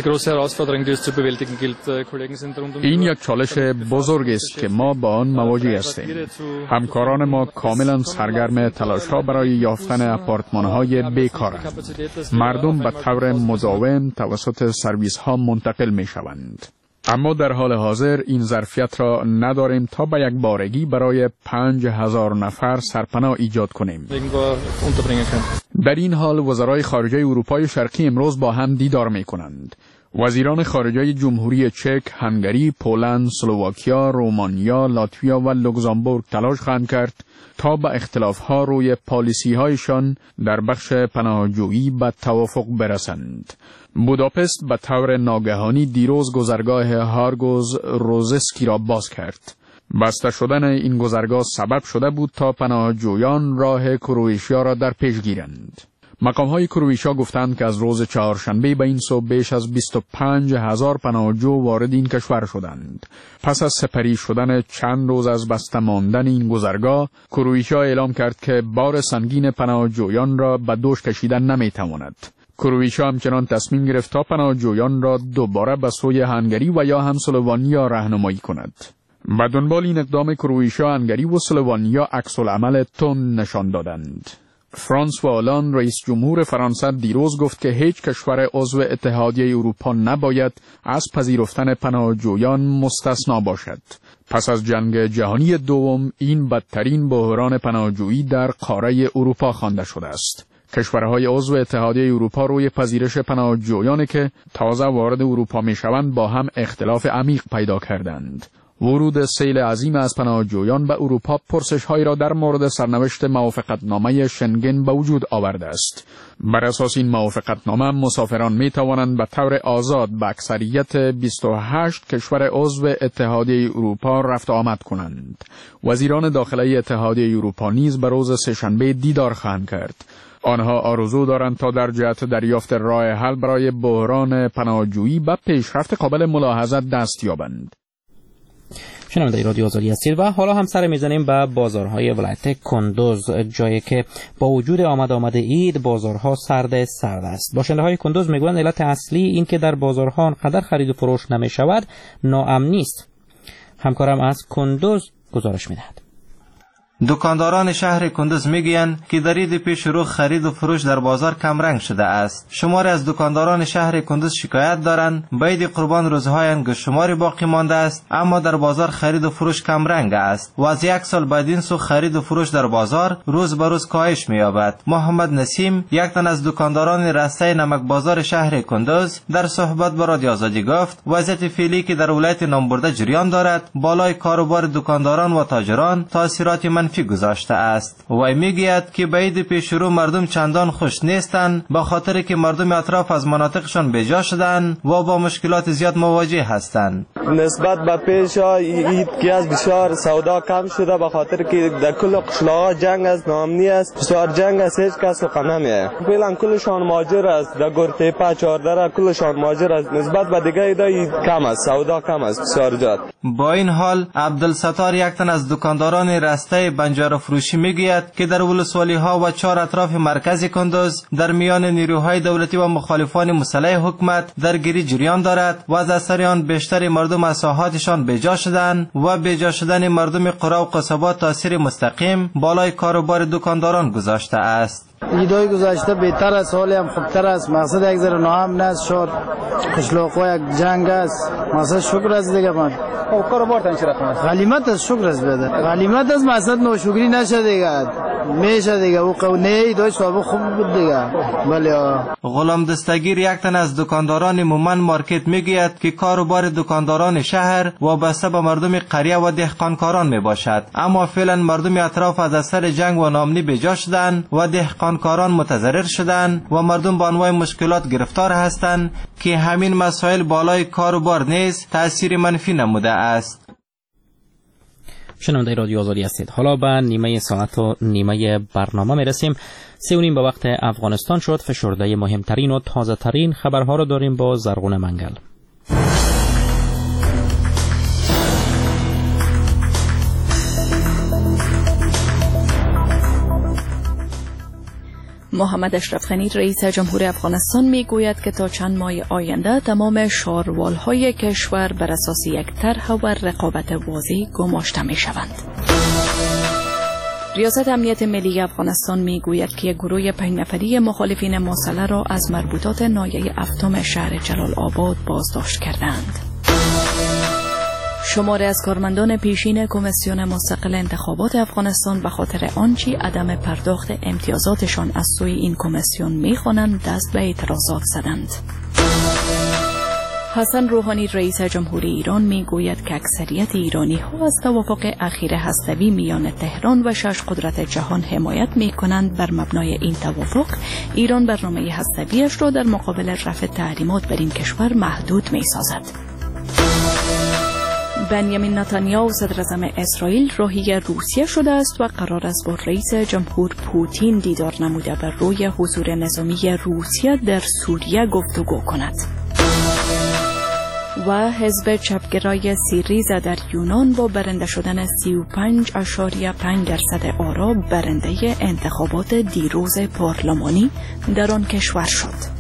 این یک چالش بزرگ است که ما با آن مواجه هستیم. همکاران ما کاملا سرگرم تلاش‌ها برای یافتن آپارتمان‌های بیکارند. مردم به طور مداوم توسط سرویس‌ها منتقل می‌شوند. اما در حال حاضر این ظرفیت را نداریم تا به یک بارگی برای پنج هزار نفر سرپناه ایجاد کنیم. در این حال وزرای خارجه اروپای شرقی امروز با هم دیدار می کنند. وزیران خارجه جمهوری چک، هنگری، پولند، اسلواکیا، رومانیا، لاتویا و لوکزامبورگ تلاش خواهند کرد تا به اختلاف‌ها روی پالیسی‌هایشان در بخش پناهجویی به توافق برسند. بوداپست به طور ناگهانی دیروز گذرگاه هارگوز روزسکی را باز کرد. بسته شدن این گذرگاه سبب شده بود تا پناهجویان راه کرواتیا را در پیش گیرند. مقام‌های کرواتیا گفتند که از روز چهارشنبه به این سو بیش از بیست و پنج هزار پناهجو وارد این کشور شدند. پس از سپری شدن چند روز از بسته ماندن این گذرگاه، کرواتیا اعلام کرد که بار سنگین پناهجویان را به دوش کشیدن نمی‌تواند. کرواتیا همچنان تصمیم گرفت تا پناهجویان را دوباره به سوی هنگری و یا هم اسلوونیا راهنمایی کند. به دنبال این اقدام کرواتیا، هنگری و اسلوونیا عکس‌العمل تند نشان دادند. فرانسوا هالند رئیس جمهور فرانسه دیروز گفت که هیچ کشور عضو اتحادیه اروپا نباید از پذیرفتن پناهجویان مستثنا باشد. پس از جنگ جهانی دوم این بدترین بحران پناهجویی در قاره اروپا خوانده شده است. کشورهای عضو اتحادیه اروپا روی پذیرش پناهجویانی که تازه وارد اروپا میشوند با هم اختلاف عمیق پیدا کردند. ورود سیل عظیم از پناهجویان به اروپا پرسش‌هایی را در مورد سرنوشت موافقتنامه شنگن به وجود آورده است. بر اساس این موافقتنامه مسافران می توانند به طور آزاد به اکثریت بیست و هشت کشور عضو اتحادیه اروپا رفت آمد کنند. وزیران داخلی اتحادیه اروپا نیز به روز سه‌شنبه دیدار خواهند کرد. آنها آرزو دارند تا در جهت دریافت راه حل برای بحران پناهجویی به پیشرفت قابل ملاحظه دست یابند. شنونده رادیو آزادی هستید و حالا هم سر میزنیم به بازارهای ولایت کندوز، جایی که با وجود آمد آمد عید بازارها سرد سرد است. باشنده های کندوز میگویند علت اصلی این که در بازارها آنقدر خرید و فروش نمی شود ناامنی است. همکارم از کندوز گزارش میدهد. دکانداران شهر کندوز میگویند که در عید پیش رو خرید و فروش در بازار کم رنگ شده است. شماری از دکانداران شهر کندوز شکایت دارند به عید قربان روزهای انگشت شماری باقی مانده است، اما در بازار خرید و فروش کم رنگ است و از یک سال بعد این سو خرید و فروش در بازار روز به روز کاهش می‌یابد. محمد نسیم، یک تن از دکانداران رسته نمک بازار شهر کندوز، در صحبت با رادیو آزادی گفت وضعیت فعلی که در ولایت نامبرده جریان دارد بالای کاروبار دکانداران و تاجران تاثیرات منفی گذاشته است. و میگوید که به عید پیش رو مردم چندان خوش نیستند به خاطر که مردم اطراف از مناطقشان بیجا شدند و با مشکلات زیاد مواجه هستند. نسبت به پیش اید که از بسیار سودا کم شده به خاطر که در کل قشلاها جنگ است، نامنی است، بسیار جنگ است، هیچ کس سخن نمیه. فعلا کلشان ماجر است، در گرتیپا چهارده کلشان ماجر است، نسبت به دیگه ایده کم است، سودا کم است بسیار زیاد. با این حال عبدالستار یک تن از دکانداران رسته بنجار فروشی میگوید که در ولسوالی ها و چهار اطراف مرکز کندوز در میان نیروهای دولتی و مخالفان مسلح حکومت درگیری جریان دارد و از اثر آن بیشتر مردم از ساحاتشان بیجا شدند و بیجا شدن مردم قرا و قصبات تاثیر مستقیم بالای کاروبار دکانداران گذاشته است. ایدای گذاشته بهتر است، حالی هم خوبتر است. مقصد یک ذره ناامن است، شد قشلاق‌ها یک جنگ است. مقصد شکر است دیگه. من کاروبار تان چرا کنه؟ غلیمت است، شکر است بده. غلیمت است، مقصد نوشکری نشه دیگه. میشه دیگه او قونه ایدای صاحب خوب بود دیگه. بله. غلام دستگیر یک تن از دکانداران مومن مارکت میگوید که کاروبار دکانداران شهر وابسته به مردم قریه و دهقانکاران میباشد، اما فعلا مردم اطراف از اثر جنگ و ناامنی بیجا شدند و دهقانکاران متضرر شدند و مردم با انواع مشکلات گرفتار هستند که همین مسائل بالای کاروبار نیز تأثیر منفی نموده است. شنونده رادیو آزادی هستید. حالا به نیمه ساعت و نیمه برنامه میرسیم. سه و نیم به وقت افغانستان شد. فشرده مهمترین و تازه ترین خبرها رو داریم با زرغون منگل. محمد اشرف غنی رئیس جمهور افغانستان می گوید که تا چند ماه آینده تمام شاروالهای کشور بر اساس یک طرح و رقابت واضح گماشته می شوند. ریاست امنیت ملی افغانستان می گوید که یک گروه پنج نفری مخالفین مسلح را از مربوطات ناحیه افتم شهر جلال آباد بازداشت کردند. شماری از کارمندان پیشین کمیسیون مستقل انتخابات افغانستان به خاطر آنچه عدم پرداخت امتیازاتشان از سوی این کمیسیون می‌خوانند دست به اعتراضات زدند. حسن روحانی رئیس جمهوری ایران میگوید که اکثریت ایرانی ها از توافق اخیر هسته‌ای میان تهران و شش قدرت جهان حمایت می‌کنند. بر مبنای این توافق ایران برنامه هسته‌ایش را در مقابل رفع تحریمات بر این کشور محدود می‌سازد. بنیامین نتانیاهو صدر اعظم اسرائیل راهی روسیه شده است و قرار است با رئیس جمهور پوتین دیدار نموده بر روی حضور نظامی روسیه در سوریه گفتگو کند. و حزب چپگرای سیریزا در یونان با برنده شدن سی و پنج اشاریه پنج درصد آرا برنده انتخابات دیروز پارلمانی در آن کشور شد.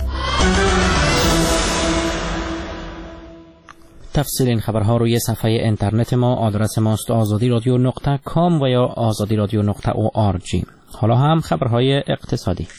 تفصیل این خبرها روی صفحه اینترنت ما. آدرس ماست آزادی رادیو نقطه کام و یا آزادی رادیو نقطه او آر جی. حالا هم خبرهای اقتصادی.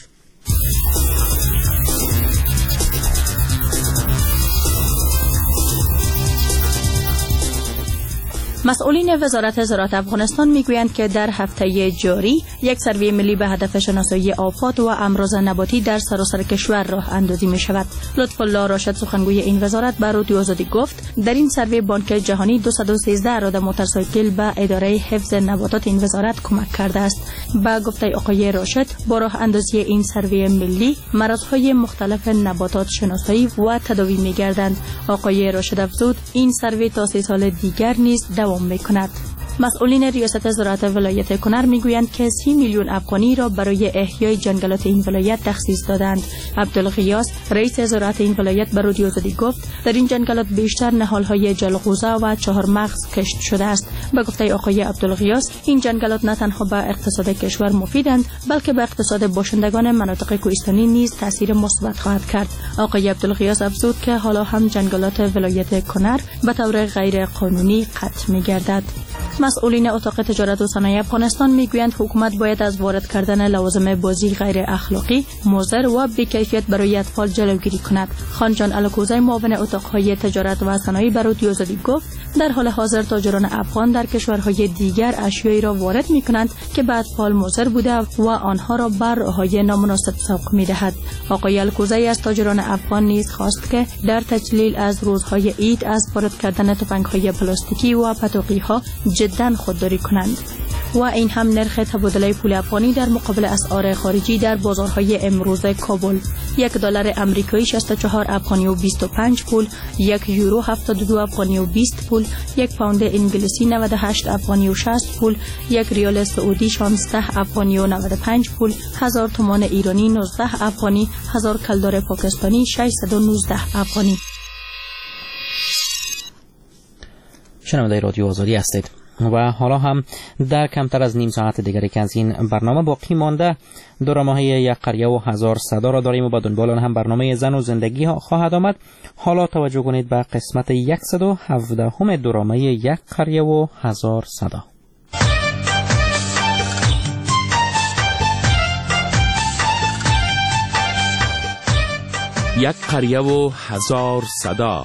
مسئولین وزارت زراعت افغانستان میگویند که در هفته جاری یک سروی ملی به هدف شناسایی آفات و امراض نباتی در سراسر کشور راه اندازی می شود. لطف الله راشد سخنگوی این وزارت بر رادیو آزادی گفت در این سروی بانک جهانی دویست و سیزده اراده موتورسایکل به اداره حفظ نباتات این وزارت کمک کرده است. با گفته آقای راشد با راه اندازی این سروی ملی مرضهای مختلف نباتات شناسایی و تداوی می گردند. آقای راشد افزود این سروی تا سه سال دیگر نیز دوام می‌کند. مسئولین ریاست زراعت ولایت کنر میگویند که سی میلیون افغانی را برای احیای جنگلات این ولایت تخصیص دادند. عبدالغیاث رئیس زراعت این ولایت به رادیو آزادی گفت در این جنگلات بیشتر نهالهای جلغوزه و چهار مغز کشت شده است. به گفته آقای عبدالغیاث این جنگلات نه تنها به اقتصاد کشور مفیدند بلکه به اقتصاد باشندگان مناطق کوهستانی نیز تاثیر مثبت خواهد کرد. آقای عبدالغیاث افزود که حالا هم جنگلات ولایت کنر به طور غیر قانونی قطع می‌گردد. مسئولین اتاق تجارت و صنایع افغانستان میگویند حکومت باید از وارد کردن لوازم بازی غیر اخلاقی، مضر و بی‌کیفیت برای اطفال جلوگیری کند. خانجان الکوزی معاون اتاق‌های تجارت و صنایع به رادیو آزادی گفت در حال حاضر تاجران افغان در کشورهای دیگر اشیایی را وارد می‌کنند که به اطفال مضر بوده و آنها را بر راه‌های نامناسب سوق می‌دهد. آقای الکوزی از تاجران افغان نیز خواست که در تجلیل از روزهای عید از وارد کردن تفنگ‌های پلاستیکی و پتوقی‌ها جدا خودداری کنند. و این هم نرخ تبادله پول افغانی در مقابل اسعار خارجی در بازارهای امروز کابل. یک دلار آمریکایی شصت و چهار افغانی و بیست و پنج پول، یک یورو هفتاد و دو افغانی و بیست پول، یک پوند انگلیسی نود و هشت افغانی و شصت پول، یک ریال سعودی شانزده افغانی و نود و پنج پول، هزار تومان ایرانی نوزده افغانی، هزار کلدار پاکستانی ششصد و نوزده افغانی. شنونده رادیو آزادی هستید و حالا هم در کمتر از نیم ساعت دیگری که از این برنامه باقی مانده درامه‌های یک قریه و هزار صدا را داریم و با دنبال آن هم برنامه زن و زندگی ها خواهد آمد. حالا توجه کنید به قسمت صد و هفده هم درامه یک قریه و هزار صدا. یک قریه و هزار صدا.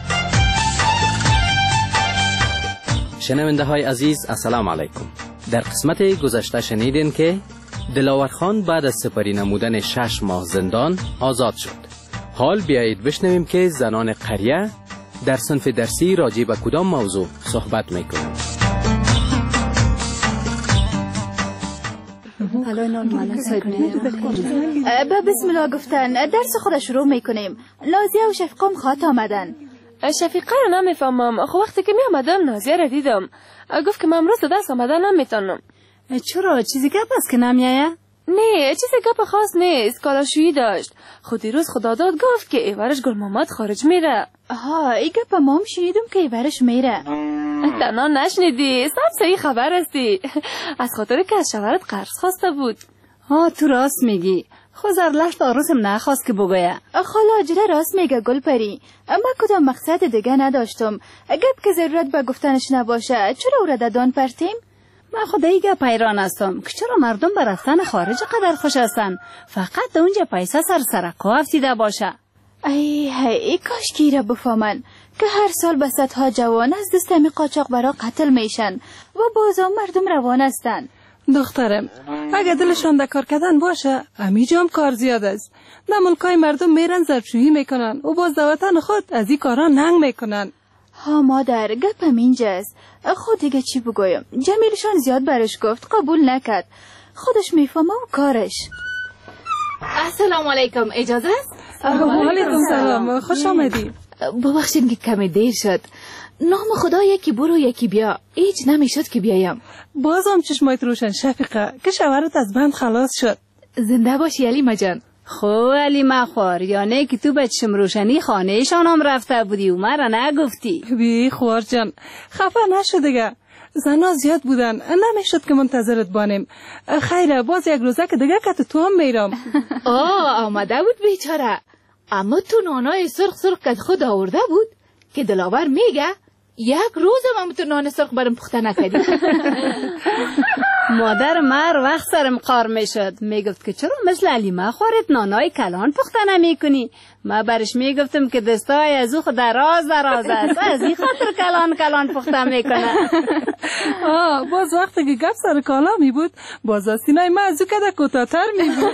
شنونده های عزیز السلام علیکم. در قسمت گذشته شنیدین که دلاور خان بعد از سپری نمودن شش ماه زندان آزاد شد. حال بیایید بشنویم که زنان قریه در صنف درسی راجع به کدام موضوع صحبت میکنند. به بسم الله گفتن درس خود شروع میکنیم. نازیه و شفقام خواهد آمدن. شفیقه رو نمیفهمم. خب وقتی که می آمدم نازیه رو دیدم، گفت که من امروز دست آمدن نمیتونم. چرا؟ چیزی گپ است که نمیایه؟ نه چیزی گپ خاص نیست. کالاشویی داشت. خود دیروز خداداد گفت که ایورش گل محمد خارج میره. آها ای گپ ما هم شنیدم که ایورش میره. تنها نشنیدی، سب صحیح خبر هستی. از خاطر که از شوهرت قرض خواسته بود. ها تو راست میگی. خوزر لشت آروسم نخواست که بگویه. خالا اجره راست میگه گل پری. اما کدام مقصد دیگه نداشتم. گپ که ضرورت به گفتنش نباشه چرا او را دادان پرتیم؟ من خدایی گپ پیران هستم که چرا مردم به رفتن خارج قدر خوش هستن. فقط در اونجا پیسه سر سرکو افتیده باشه. ای هی کاش گیره بفهمن که هر سال به صدها جوان از دست همی قاچاق برا قتل میشن و بازم مردم روان هستن. دخترم اگه دلشان در کار کردن باشه همیجا هم کار زیاد است. در ملکای مردم میرن ظرفشویی میکنن و باز در وطن خود از این کارا ننگ میکنن. ها مادر گپم اینجاست. خود دیگه چی بگویم؟ جمیلشان زیاد برش گفت قبول نکرد. خودش میفهمه و کارش. السلام علیکم اجازه است؟ علیکم سلام خوش آمدی. ببخشید که کمی دیر شد. نام خدا یکی برو یکی بیا. هیچ نمیشد که بیایم. بازم چشمایت روشن شفیقه که شوهرت از بند خلاص شد. زنده باشی علیمه جان. خو علیمه خوار یعنی که تو به چشم روشنی خانه شانم رفته بودی و مرا نگفتی. بی خوار جان خفه نشو دیگه. زنا زیاد بودن نمیشد که منتظرت بانیم. خیره باز یک روزه که دیگه که تو هم میرم. آه آمده بود بیچاره. اما تو نانای سرخ سرخ که خود آورده بود که دلاور میگه یک روزم هم تو نان سرخ برم پخته نکردی. مادر مر وقت سرم قار میشد میگفت که چرا مثل علیمه خوارت نانای کلان پخته نمی کنی. ما برش میگفتم که دستای از او خود دراز دراز است از این خاطر کلان کلان پخته میکنه. آه باز وقتی که گپ سر کالا می بود باز سینای ما از او کده کتاتر می بود.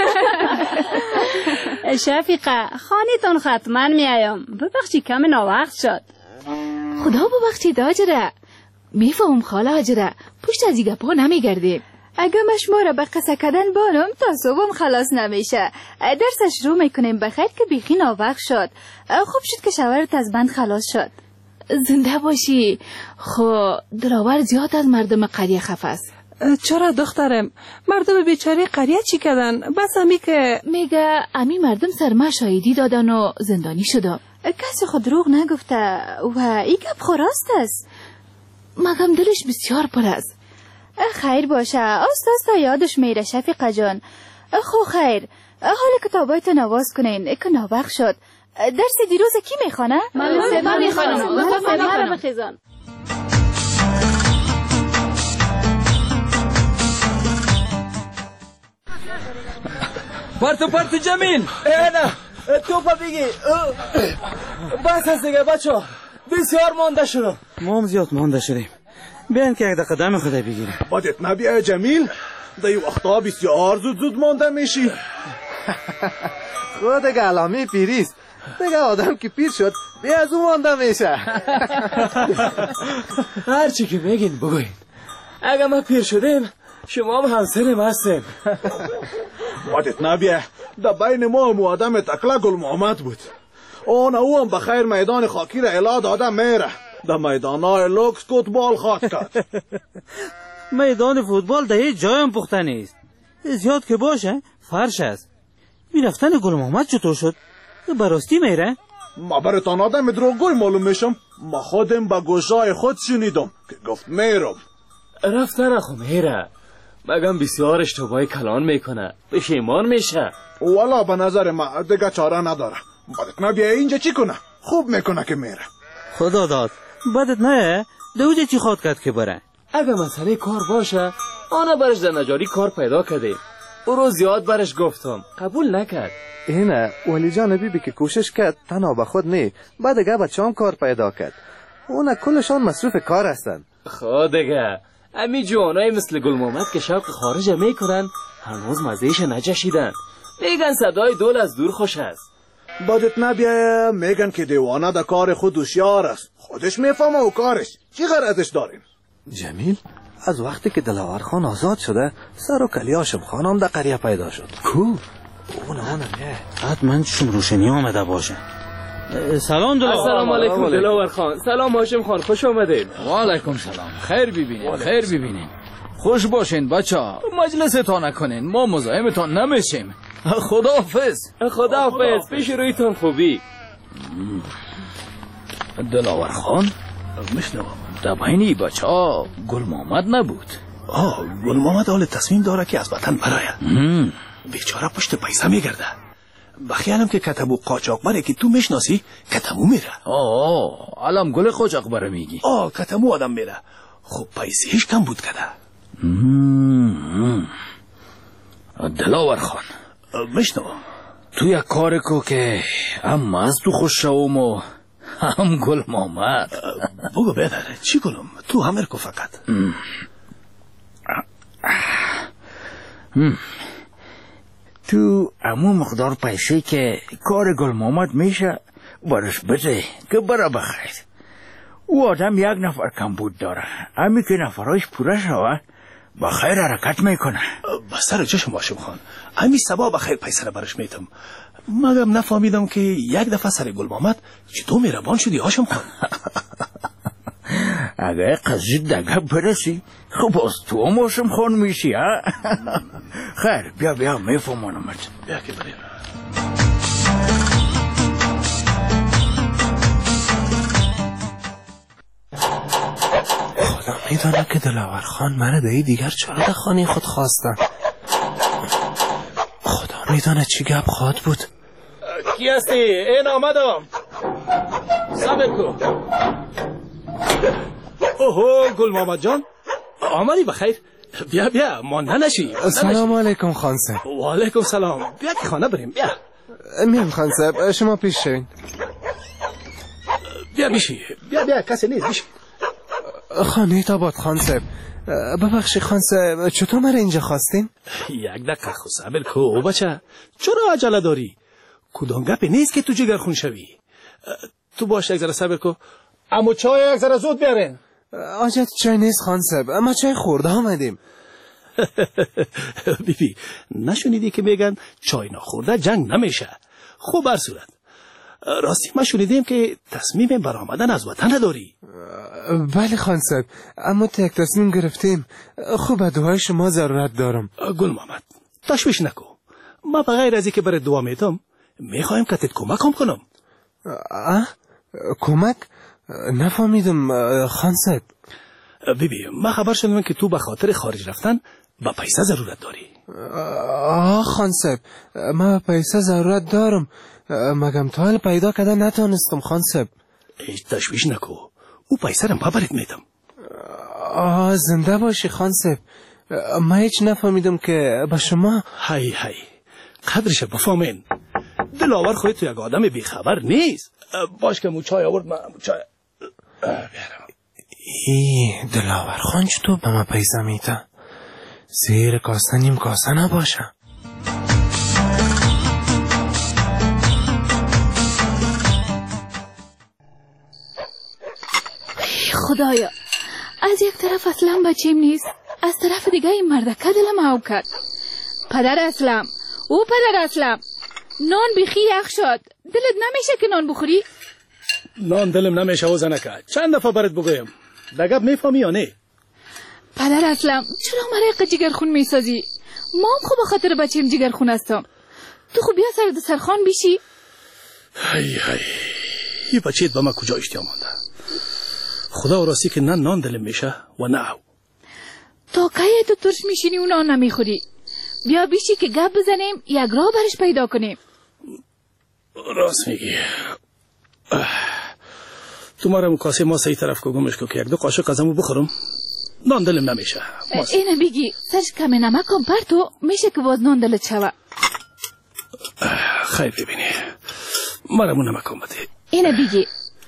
شفیقه خانیتون ختما میایم. ببخشی کم ناوقت شد. خدا ببخشید آجره. میفهم خاله آجره پشت از دیگه پا نمیگردیم. اگه مشما را به قصه کردن بانم تا صبحم خلاص نمیشه. درسش رو میکنیم بخیر که بیخی ناوقت شد. خوب شد که شوهرت از بند خلاص شد. زنده باشی. خو دلاور زیاد از مردم قریه خفه است. چرا دخترم؟ مردم بیچاره قریه چی کردن؟ بس امی که میگه امی مردم سرما شاهدی دادن و زندانی شدن. کسی خود دروغ نگفته و این گپ خراست است. مگم دلش بسیار پر است. خیر باشه آست آست یادش میره شفیقه جان. خو خیر حال کتابایت نواز کنین که ناوقت شد. درس دیروز کی میخوانه؟ من سبا میخوانم. من بخیزان. پرتو پرتو جمیل نه تو پا بگی بس هست دیگه بچه ها بسیار مانده شدم. ما هم زیاد مانده شدیم. بیان که یک دقیقه دم خدا بگیریم. بادت نبیه جمیل دایی وقتا بسیار زود زود مانده میشی. خود دیگه علامه پیریست. دیگه آدم که پیر شد بیا از اون مانده میشه. هرچی که میگین بگوین. اگه ما پیر شدیم شما هم همسرم هستین. بادت نبیه در بین ما و آدم تکله گل محمد بود. اون او هم بخیر میدان خاکی را الا داده میره. در میدان های لوکس فوتبال خاک کرد. میدان فوتبال در هیچ جای هم پخته نیست. زیاد که باشه فرش است. میرفتن گل محمد چطور شد؟ براستی میره؟ ما برتان آدم دروغگوی معلوم میشم. ما خودم با گوشای خود شنیدم که گفت میرم. رفتن خو میره. مگم بسیار اشتباهی کلان میکنه. پشیمان میشه. والا به نظر ما دیگه چاره نداره. بدت نبیه اینجا چی کنه؟ خوب میکنه که میره. خدا داد. بدت نه دوجه چی خواد کرد که بره؟ اگه مسئله کار باشه آنها برش در نجاری کار پیدا کرده. او رو زیاد برش گفتم قبول نکرد. اینه ولی جان بیبی که کوشش کرد تنها به خود نه بعد دیگه بچه هم کار پیدا کرد. اونا کلشان مصروف کار هستن. خود دیگه امی جوانای مثل گل محمد که شوق خارج میکنن هنوز مزهش نجشیدن. میگن صدای دول از دور خوش است. بدت نبیه میگن که دیوانه در کار خود هوشیار است. خودش میفهمه و کارش چی غرضش داریم. جمیل از وقتی که دلاور خان آزاد شده سر و کلی هاشم خانم در قریه پیدا شد. کو اونه اونه نه حتما چشم روشنی آمده باشه. سلام دلاور. السلام علیکم دلاور خان. سلام هاشم خان خوش آمدین. و علیکم سلام. خیر ببینین خیر ببینین. خوش باشین بچه‌ها. مجلستان نکنین ما مزاحمتان نمیشیم. خداحافظ. خداحافظ. پیش رویتان خوبی. دلاور خان میشنوم در بین بچه ها گل محمد نبود. آه گل محمد حال تصمیم داره که از وطن براید. بیچاره پشت پیسه میگرده. بخیالم که کتمو قاچاقبره که تو میشناسی کتمو میره. آه علم گل قاچاقبره میگی. آه کتمو آدم میره. خب پیسهش کم بود کده. دلاور خان میشنوم تو یک کار کو که هم از تو خوش شوم و هم گل محمد. بگو بداره چی گلم تو همه کو فقط. تو امو مقدار پیسه که کار گل محمد میشه برش بده که برا بخیر. او آدم یک نفر کم بود داره. امی که نفرهایش پوره شوه بخیر حرکت میکنه. بستر چشم باشم خان. امی سبا بخیر پیسه را برش میتم. مگم نفهمیدم که یک دفعه سر گل محمد چطور مهربان شدی هاشم خان. اگه قضیه دگه برسی خب باز تو هم هاشم خان میشی ها. خیر بیا بیا میفهمانمت. بیا که بریم. خدا میدانه که دلاور خان منه به دیگر چرا در خانه خود خواستن. خدا میدانه چی گپ خواد بود. کی هستی؟ این آمدم. صبر کو. اوهو گل محمد جان آمدی بخیر. بیا بیا مانده نشی. سلام علیکم خان صاحب. و علیکم سلام. بیا که خانه بریم بیا. میام خان صاحب شما پیش شوین. بیا بیشی بیا بیا کسی نیست بیشی. خانه تاباد خان صاحب. ببخشی خان صاحب چطور مرا اینجا خواستین؟ یک دقیقه خود صبر کو بچه. چرا عجله داری؟ کدام گپی نیست که تو جگر خون شوی. تو باش یک ذره صبر کو. امو چای یک ذره زود بیارین. آجت چای نیست خان صاحب اما چای خورده آمدیم. بی بی نشونیدی که میگن چای نخورده جنگ نمیشه. خوب بر صورت راستی ما شنیدیم که تصمیم برآمدن از وطن داری. بله خان صاحب اما تک تصمیم گرفتیم. خوب دعای شما ضرورت دارم. گل محمد تشویش نکو. ما بغیر از اینکه برای دعا میتم میخوایم که تت کمک هم کنم. اه کمک نفهمیدم خان صاحب. بی بی ما خبر شدم که تو به خاطر خارج رفتن با پیسه ضرورت داری. آه خان صاحب ما پیسه ضرورت دارم مگم تا حال پیدا کده نتانستم خان صاحب. هیچ تشویش نکو. او پیسه رو برات میدم. آه زنده باشی خان صاحب. ما هیچ نفهمیدم که با شما. هی هی قدرش بفهمین. دلاور خواهی تو یک آدم بیخبر نیست. باش که مو چای آورد. ما مو چای بیارم. ای دلاور خان چطور به ما پیسه میده؟ زیر کاسه نیم کاسه نباشه. خدایا از یک طرف اصلا بچیم نیست از طرف دیگه این مردکه دلم او کرد. پدر اسلم، او پدر اسلم، نان بیخی یخ شد. دلت نمیشه که نان بخوری؟ نان دلم نمیشه و زنکه. چند دفعه برات بگویم دگب میفهمی یا نه؟ پدر اسلم چرا مرا جگرخون میسازی؟ مام خو به خاطر بچیم جگرخون هستم. تو خو بیا سر دسترخوان بیشی. هی هی این بچیت به ما کجا اشتیا مانده؟ خدا راستی که نه نان دلم میشه و نه او. تا که تو ترش میشینی و نان نمیخوری؟ بیا بیشی که گپ بزنیم یک راه برش پیدا کنیم. راست میگی. تو مرا مکاسه ما سی طرف کو گمش کو که یک دو قاشق ازمو بخورم نان دلم نمیشه. اینه بگی سرش کمی نمکم پرتو میشه که باز نان دلت شوه. خیلی ببینی مرا مو نمکم بده. اینه بگی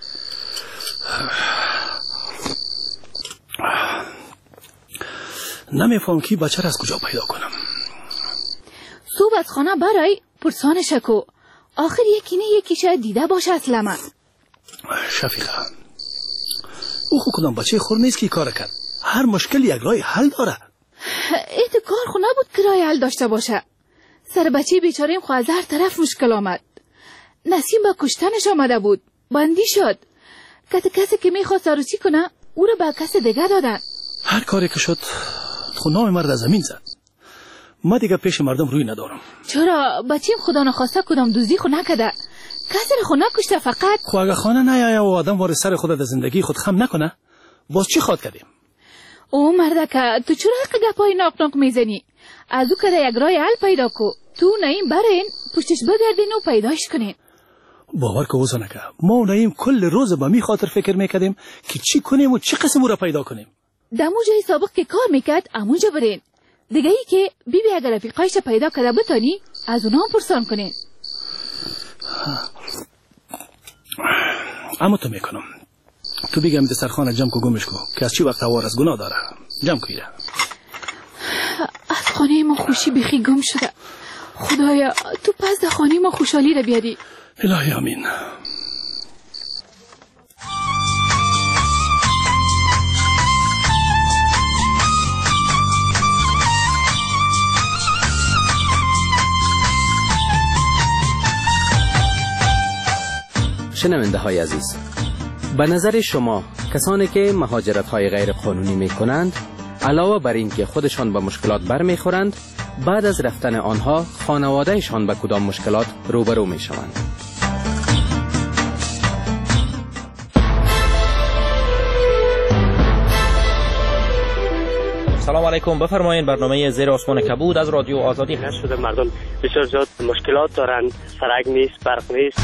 نمیفهم که بچه را از کجا پیدا کنم. صبح از خانه برای پرسان شکو. آخر یکی نه یکی شاید دیده باشه اصلا. شفیقه او خو کدام بچه خور نیست که کار کرد. هر مشکل یک راه حل داره. ایت کار خو نبود که راه حل داشته باشه. سر بچه بیچاریم خو از هر طرف مشکل آمد. نسیم با کشتنش آمده بود. بندی شد. کسی کسی که میخواست آروسی کنه او رو به کسی دیگه دادن. هر کاری که شد خو نام مرد از زمین زد. ما دیگه پیش مردم روی ندارم. چرا بچیم خدا نخواسته کدام دوزی خو نکده. کسی رو خو نکشته فقط. خو اگه خانه نیایه و آدم وارد سر خود از زندگی خود خم نکنه باز چی خواد کردیم؟ او مردکه تو چرا حق گپای ناک ناک میزنی؟ از او کده یک راه حل پیدا کو. تو نایم برین پشتش بگردین و پیداش کنین. باور که اوزا نکه ما نایم کل روز با می خاطر فکر میکردیم که چی کنیم و چی قسم را پیدا کنیم. دمو جای سابق که کار میکرد امونجا برین. دیگه ای که بی بی اگر رفیقایش پیدا کرده بتانی از اونا هم پرسان کنین. اما تو میکنم تو بگم دسترخوان جمع کو گمش کو که از چی وقت هوار از گناه داره. جمع کویره از خانه ما خوشی بخی گم شده. خدایا تو پس ده خانه ما خوشحالی رو بیاری. الهی آمین. شنونده های عزیز، به نظر شما کسانی که مهاجرت های غیر قانونی می کنند علاوه بر این که خودشان به مشکلات بر می خورند بعد از رفتن آنها خانوادهشان به کدام مشکلات روبرو می شوند؟ سلام علیکم، بفرمایید. برنامه زیر آسمان کبود از رادیو آزادی هست. شده مردم بسیار زیاد مشکلات دارند. سرک نیست، برق نیست.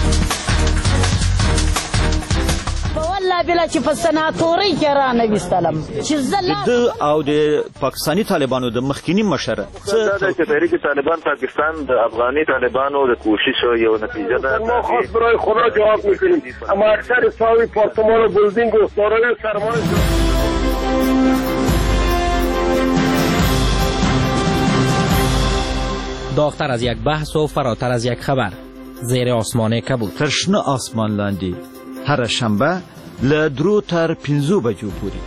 والله بلا چې په سناتوري کې را نه وستلم چې زله د او د پاکستاني طالبانو د مخکینی مشره دا چې تحریک طالبان پاکستان د افغاني طالبانو د کوشش یو نتیجه ده. ما خاص برای خدا جواب میکنیم. اما اکثر ساوی پارتمان و بلدینگ و سارای سرمایه داغتر از یک بحث و فراتر از یک خبر. زیر آسمان کبود. ترشنه آسمان لاندی هر شنبه له درو تر پنځو بجو پورې.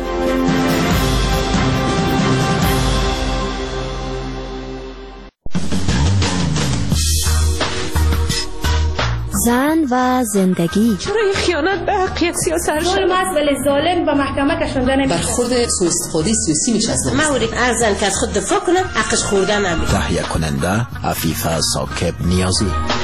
زن و زندگی. چرا این خیانت به حقیقت سیاست شد؟ ظلم است ولی ظالم به محکمه کشانده نمیشه. برخورد سوء استفاده سیاسی میشه از ما ورید ارزن که از خود دفاع کنه حقش خورده نمیشه. تهیه کننده عفیفه ثاقب نیازی.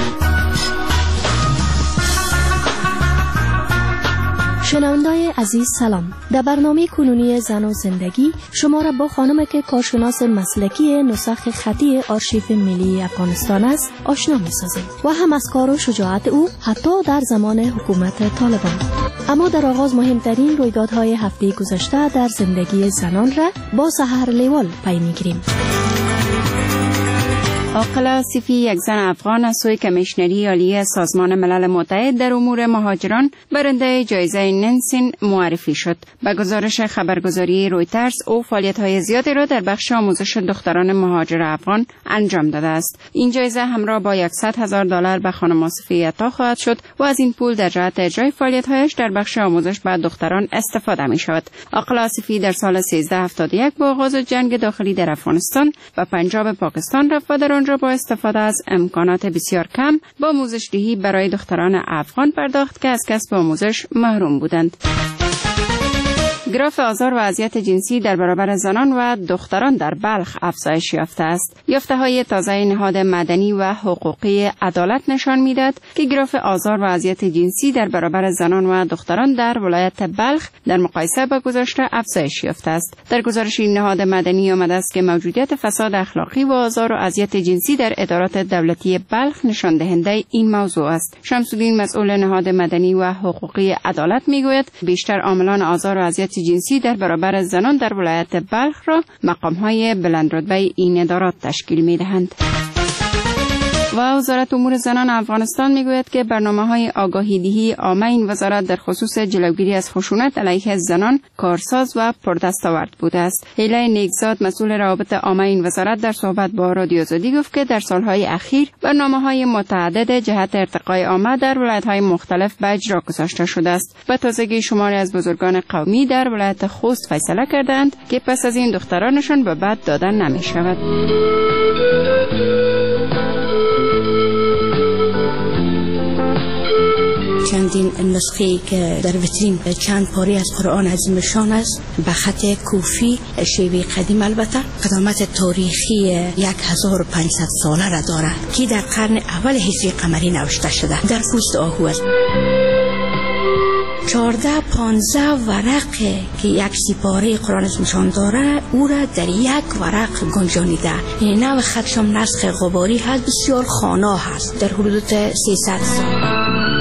شنونده‌های عزیز سلام. در برنامه کنونی زن و زندگی شما را با خانم که کارشناس مسلکی نسخ خطی آرشیو ملی افغانستان است آشنا می‌سازیم و هم از کار و شجاعت او حتی در زمان حکومت طالبان. اما در آغاز مهمترین رویدادهای هفته گذشته در زندگی زنان را با سحر لیوال پی می‌گیریم. عاقله آصفی یک زن افغان از سوی کمیشنری عالی سازمان ملل متحد در امور مهاجران برنده جایزه ننسین معرفی شد. به گزارش خبرگزاری رویترز او فعالیت‌های زیادی را در بخش آموزش دختران مهاجر افغان انجام داده است. این جایزه همراه با صد هزار دلار به خانم آصفی عطا خواهد شد و از این پول در جهت اجرای فعالیت‌هایش در بخش آموزش به دختران استفاده می‌شود. عاقله آصفی در سال سیزده هفتاد و یک با آغاز جنگ داخلی در افغانستان و پنجاب پاکستان رفت و در آنجا با استفاده از امکانات بسیار کم با آموزش دهی برای دختران افغان پرداخت که از کسب آموزش محروم بودند. گراف آزار و اذیت جنسی در برابر زنان و دختران در بلخ افزایش یافته است. یافته‌های تازه نهاد مدنی و حقوقی عدالت نشان می‌دهد که گراف آزار و اذیت جنسی در برابر زنان و دختران در ولایت بلخ در مقایسه با گذشته افزایش یافته است. در گزارش این نهاد مدنی آمده است که موجودیت فساد اخلاقی و آزار و اذیت جنسی در ادارات دولتی بلخ نشان دهنده این موضوع است. شمس‌الدین مسئول نهاد مدنی و حقوقی عدالت می‌گوید بیشتر عاملان آزار و اذیت جنسی در برابر زنان در ولایت بلخ را مقام‌های بلندرتبه این ادارات تشکیل می‌دهند. و وزارت امور زنان افغانستان میگوید که برنامه‌های آگاهی‌دهی عامه این وزارت در خصوص جلوگیری از خشونت علیه زنان کارساز و پردستاورد بوده است. هیله نیکزاد مسئول روابط عامه این وزارت در صحبت با رادیو آزادی گفت که در سالهای اخیر برنامه‌های متعدد جهت ارتقای عامه در ولایت‌های مختلف به اجرا گذاشته شده است. به تازگی شماری از بزرگان قومی در ولایت خوست فیصله کردند که پس از این دخترانشان به بد دادن نمی‌شود. چندین نسخه که در ویترین چند پاره از قرآن عظیم شان است به خط کوفی شیوه قدیم، البته قدامت تاریخی هزار و پانصد ساله را دارد که در قرن اول هجری قمری نوشته شده در پوست آهو است. چارده پانزده ورقه که یک سپاره قرآن عظیم شان داره او را در یک ورق گنجانیده. این نوع خطشم نسخ غباری هست، بسیار خوانا هست در حدود سیصد سال.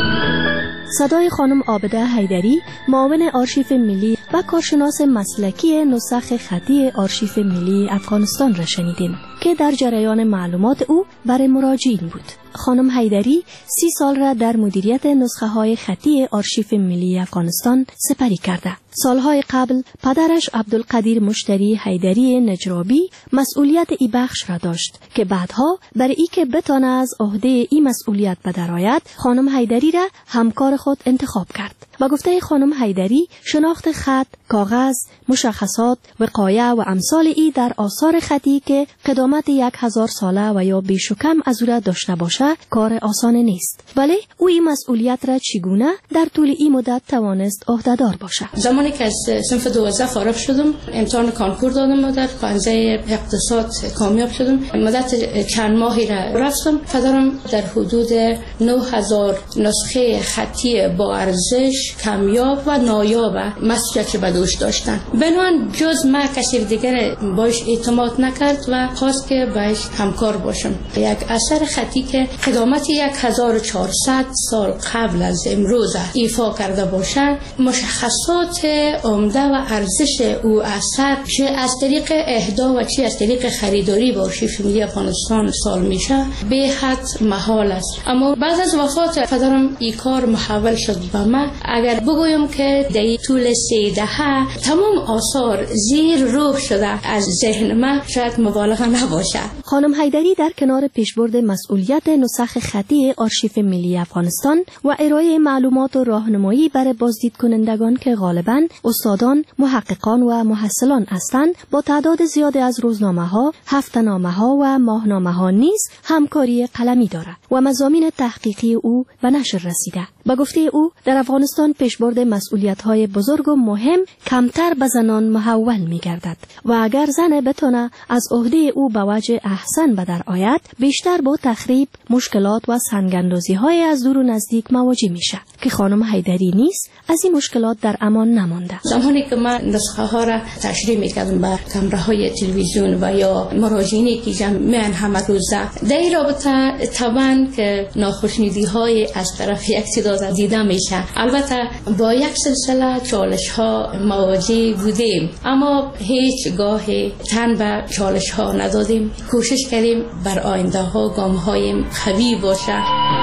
صدای خانم عابده حیدری، معاون آرشیو ملی و کارشناس مسلکی نسخ خطی آرشیو ملی افغانستان را شنیدیم که در جریان معلومات او برای مراجعین بود. خانم حیدری سی سال را در مدیریت نسخه های خطی آرشیو ملی افغانستان سپری کرده. سالهای قبل پدرش عبدالقدیر مشتری حیدری نجرابی مسئولیت ای بخش را داشت که بعدها برای ای که بتانه از عهده ای مسئولیت بدرآید خانم حیدری را همکار خود انتخاب کرد. با گفته خانم حیدری شناخت خط، کاغذ، مشخصات، وقایع و امثال ای در آثار خطی که قدامت یک هزار ساله و یا بیش و کم از او را داشته باشه کار آسان نیست. ولی او این مسئولیت را چگونه در طول این مدت توانست عهده‌دار باشه؟ زمانی که از صنف دوازده فارغ شدم امتحان کانکور دادم و در پانزده اقتصاد کامیاب شدم. مدت چند ماهی را رفتم. پدرم در حدود نه هزار نسخه خطی با ارزش کمیاب و نایاب مسئولیت به دوش داشتن. بنابراین جز ما کسی دیگر باش اعتماد نکرد و خواست که باش همکار باشم. یک اثر خطی که قدامت هزار و چهارصد سال قبل از امروز ایفا کرده باشه، مشخصات عمده و ارزش او اثر چه از طریق اهدا و چه از طریق خریداری با آرشیو ملی افغانستان سال میشه به حد محال است. اما بعد از وفات پدرم این کار محول شد و من اگر بگویم که در طول سه دهه تمام آثار زیر روح شده از ذهن من شاید مبالغه نباشه. خانم حیدری در کنار پیشبرد مسئولیت نسخ خطی آرشیو ملی افغانستان و ارائه معلومات و راهنمایی برای بازدید کنندگان که غالباً استادان، محققان و محصلان هستند، با تعداد زیاد از روزنامه‌ها، هفته‌نامه‌ها و ماهنامه‌ها نیز همکاری قلمی دارد و مضامین تحقیقی او به نشر رسیده. با گفته او در افغانستان پیشبرد مسئولیت‌های بزرگ و مهم کمتر به زنان محول می‌گردد و اگر زن بتونه از عهده او به وجه احسن به در آید بیشتر با تخریب مشکلات و سنگ‌اندازی های از دور و نزدیک مواجه میشه که خانم حیدری نیست از این مشکلات در امان نمانده. زمانی که من نسخه ها را تشریح میکردم بر کامره های تلویزیون و یا مراجعینی که جمع همه روزه در این رابطه طبعا که ناخوشنودی های از طرف یک تعداد دیده میشه. البته با یک سلسله چالش ها مواجه بودیم اما هیچ گاه تن به چالش ها ندادیم. کوشش کردیم بر آینده ها گام های قوی باشه.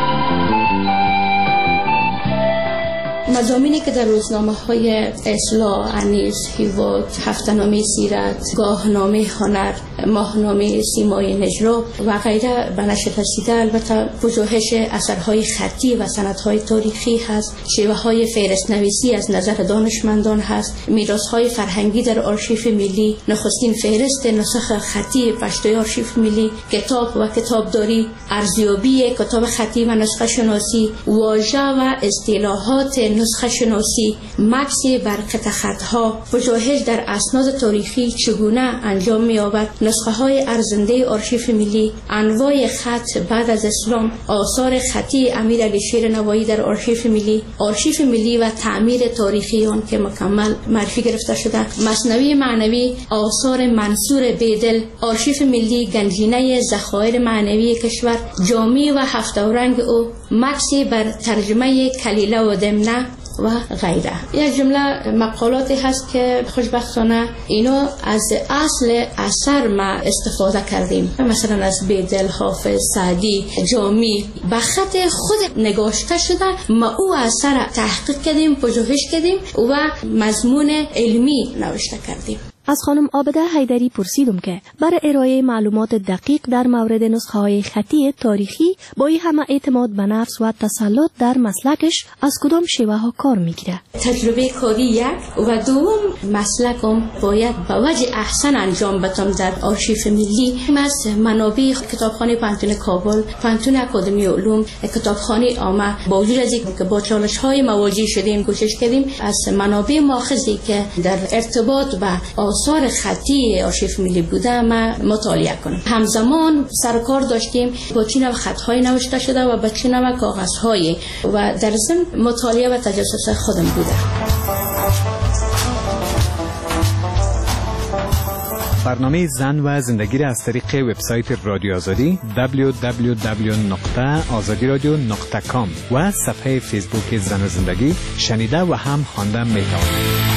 مضامینی که در روزنامه های اصلاح، انیس، هیواد، هفته‌نامه سیرت، گاهنامه هنر، ماهنامه سیمای نجرا و غیره به نشر رسیده. البته پژوهش اثرهای خطی و سندهای تاریخی هست، شیوه های فهرست نویسی از نظر دانشمندان هست، میراث های فرهنگی در آرشیف ملی، نخستین فهرست نسخ خطی پشتوی آرشیف ملی، کتاب و کتابداری، ارزیابی کتاب خطی و نسخه شناسی، واژه و اصطلاحات نسخه شناسی، مکسی بر قطع خطها، پژوهش در اسناد تاریخی چگونه انجام می‌یابد، نسخه های ارزنده آرشیف ملی، انواع خط بعد از اسلام، آثار خطی امیر علی شیر نوایی در آرشیف ملی، آرشیف ملی و تعمیر تاریخی آن که مکمل معرفی گرفته شده، مثنوی معنوی، آثار منصور بیدل، آرشیف ملی، گنجینه ذخایر معنوی کشور، جامی و هفت‌رنگ او، مکسی بر ترجمه کلیله و دمنه و غیره. یک جمله مقالاتی هست که خوشبختانه اینا از اصل اثر ما استفاده کردیم، مثلا از بیدل، حافظ، سعدی، جامی به خط خود نگاشته شده ما او اثر تحقیق کردیم، پژوهش کردیم و مضمون علمی نوشته کردیم. از خانم عابده حیدری پرسیدم که برای ارائه معلومات دقیق در مورد نسخه های خطی تاریخی با این همه اعتماد به نفس و تسلط در مسلکش از کدام شیوه ها کار میگیره؟ تجربه کاری یک و دوم مسلکم باید با وجه احسن انجام بدم در آرشیف ملی. از منابع کتابخانه پانتون کابل، پانتون اکادمی علوم، کتابخانه عامه با وجود از اینکه با چالش های مواجه شدیم کوشش کردیم از منابع ماخذی که در ارتباط با آثار خطی آرشیف ملی بوده ما مطالعه کنیم. همزمان سرکار داشتیم با چه نوع خطهای نوشته شده و با چه نوع کاغذهای و در ضمن مطالعه و تجسس خودم بوده. برنامه زن و زندگی را از طریق وبسایت رادیو آزادی دبلیو دبلیو دبلیو نقطه آزادی رادیو نقطه کام و صفحه فیسبوک زن و زندگی شنیده و هم خوانده می‌توانید.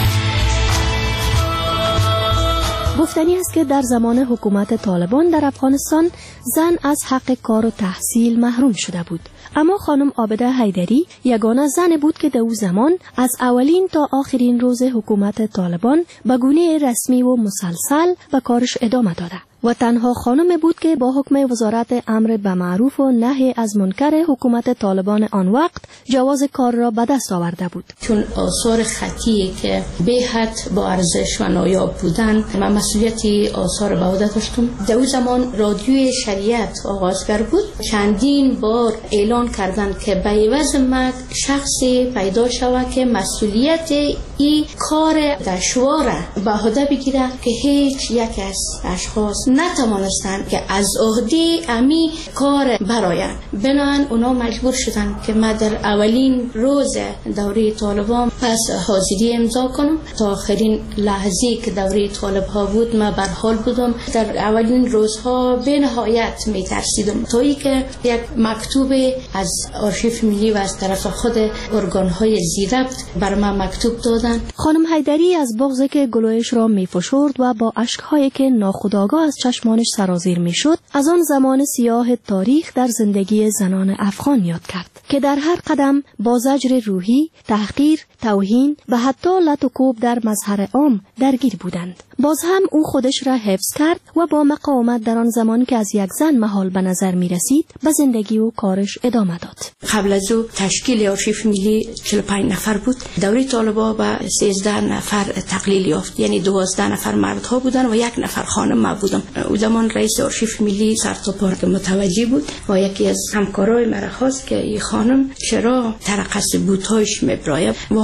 گفتنی است که در زمان حکومت طالبان در افغانستان زن از حق کار و تحصیل محروم شده بود. اما خانم عابده حیدری یگانه زن بود که در او زمان از اولین تا آخرین روز حکومت طالبان به گونه رسمی و مسلسل به کارش ادامه داده و تنها خانم بود که با حکم وزارت امر به معروف و نهی از منکر حکومت طالبان آن وقت جواز کار را به دست آورده بود. چون آثار خطی که به حد با ارزش و نایاب بودن، من مسئولیتی آثار به عهده داشتم. در اون زمان رادیوی شریعت آغازگر بود. چندین بار اعلان کردند که به عوض من شخصی پیدا شود که مسئولیت این کار دشوار به عهده بگیره که هیچ یک از اشخاص نتوانستند که از عهده امی کار براین. بنابراین اونا مجبور شدن که من در اولین روز دوره طالبان پس حاضری امضا کنم. تا آخرین لحظه که دوره طالب ها بود من بر حال بودم. در اولین روزها به نهایت می ترسیدم تا ای که یک مکتوب از آرشیف ملی و از طرف خود ارگان های زیربط بر من مکتوب دادن. خانم حیدری از بغضی که گلویش را می فشرد و با اشکهایی که ناخودآگاه از چشمانش سرازیر می شد از آن زمان سیاه تاریخ در زندگی زنان افغان یاد کرد که در هر قدم با زجر روحی، تحقیر، توهین و حتی لط و کوب در مظهر عام درگیر بودند. باز هم او خودش را حفظ کرد و با مقاومت در آن زمان که از یک زن محال به نظر می رسید به زندگی و کارش ادامه داد. قبل از او تشکیل آرشیف ملی چهل و پنج نفر بود. دوره طالبا به سیزده نفر تقلیل یافت، یعنی دوازده نفر مردها بودن و یک نفر خانم ما بودم. او زمان رئیس آرشیف ملی سرتاپا متوجه بود و یکی از همکارای مرا خواست که این خانم چرا ترقص بوتهایش میبراید و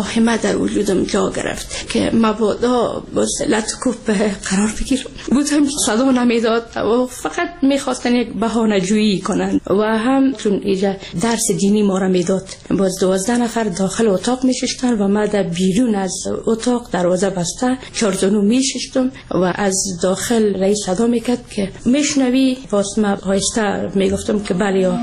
واهمه در وجودم جا گرفت که مبادا باز لطکوب قرار بگیرم. بودم صدا نمیداد و فقط میخواستن یک بهانه جویی کنند و هم چون اینجا درس دینی ما را میداد باز دوازده نفر داخل اتاق میششتن و ما در بیرون از اتاق دروازه بسته چارزانو میششتم و از داخل رئیس صدا میکرد که میشنوی. باز ما آهسته میگفتم که بله یا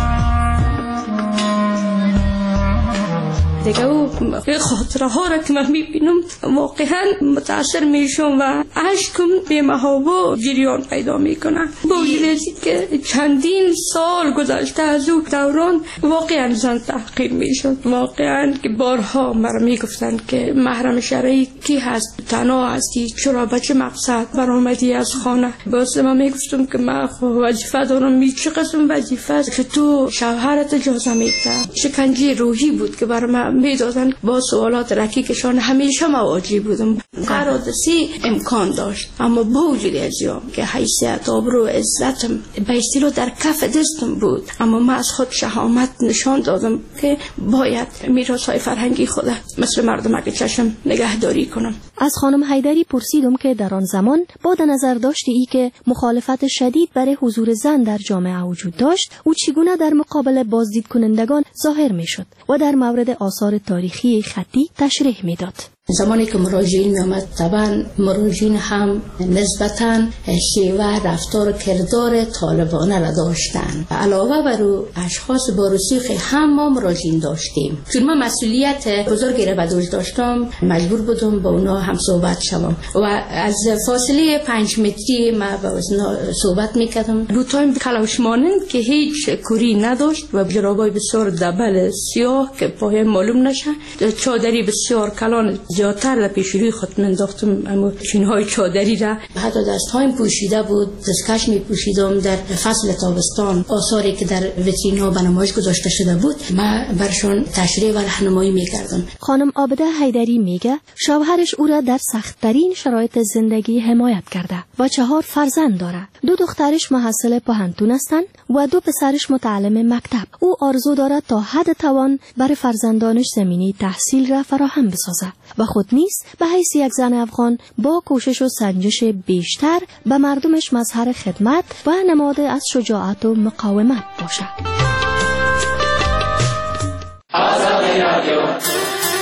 دیگه او خاطره ها را که من میبینم واقعا متاثر میشم و عشقم به محابا جریان پیدا میکنه. با وجود که چندین سال گذشته از او دوران واقعا زن تحقیر میشد. واقعا که بارها مرا میگفتن که محرم شرعی کی هست، تنها هستی، چرا به چه مقصد برآمدی از خانه. باز من میگفتم که من وظیفه دارم. می چه قسم وظیفه است که تو شوهرت اجازه میده. شکنجه روحی بود که برای من میدادن. با سوالات رکیکشان همیشه مواجه بودم. قرادسی امکان داشت اما با وجود ازیام که حیثیت آبرو عزتم بایستی رو در کف دستم بود، اما من از خود شهامت نشان دادم که باید میراث‌های فرهنگی خود مثل مردم که چشم نگهداری کنم. از خانم حیدری پرسیدم که در آن زمان با در نظر داشتی ای که مخالفت شدید برای حضور زن در جامعه وجود داشت او چگونه در مقابل بازدید کنندگان ظاهر می شد و در مورد آثار تاریخی خطی تشریح می داد. زمانی که مراجعین می آمد طبعا مراجعین هم نسبتاً شیوه رفتار و کردار طالبانه را داشتن. علاوه بر او اشخاص با رسوخ هم ما مراجعین داشتیم. چون من مسئولیت بزرگی را به دوش داشتم مجبور بودم با اونا هم صحبت شوم و از فاصله پنج متری ما با اونا صحبت میکردم. رو تایم کلاوش مانند که هیچ کوری نداشت و جرابای بسیار دبل سیاه که پای معلوم نشه، چادری بسیار کلان زیادتر پیشروی خود منداختم، اما چینهای چادری را حتی دستهایم پوشیده بود، دستکش می پوشیدم. در فصل تابستان آثاری که در ویترین ها به نمایش گذاشته شده بود ما برشان تشریح و راهنمایی می کردم. خانم عابده حیدری میگه شوهرش او را در سخت‌ترین شرایط زندگی حمایت کرده و چهار فرزند داره. دو دخترش محصل پانتون هستند و دو پسرش متعلم مکتب. او آرزو دارد تا حد توان برای فرزندانش زمینی تحصیل را فراهم بسازه و خود نیز به حیث یک زن افغان با کوشش و سنجش بیشتر به مردمش مظهر خدمت و نماد از شجاعت و مقاومت باشد.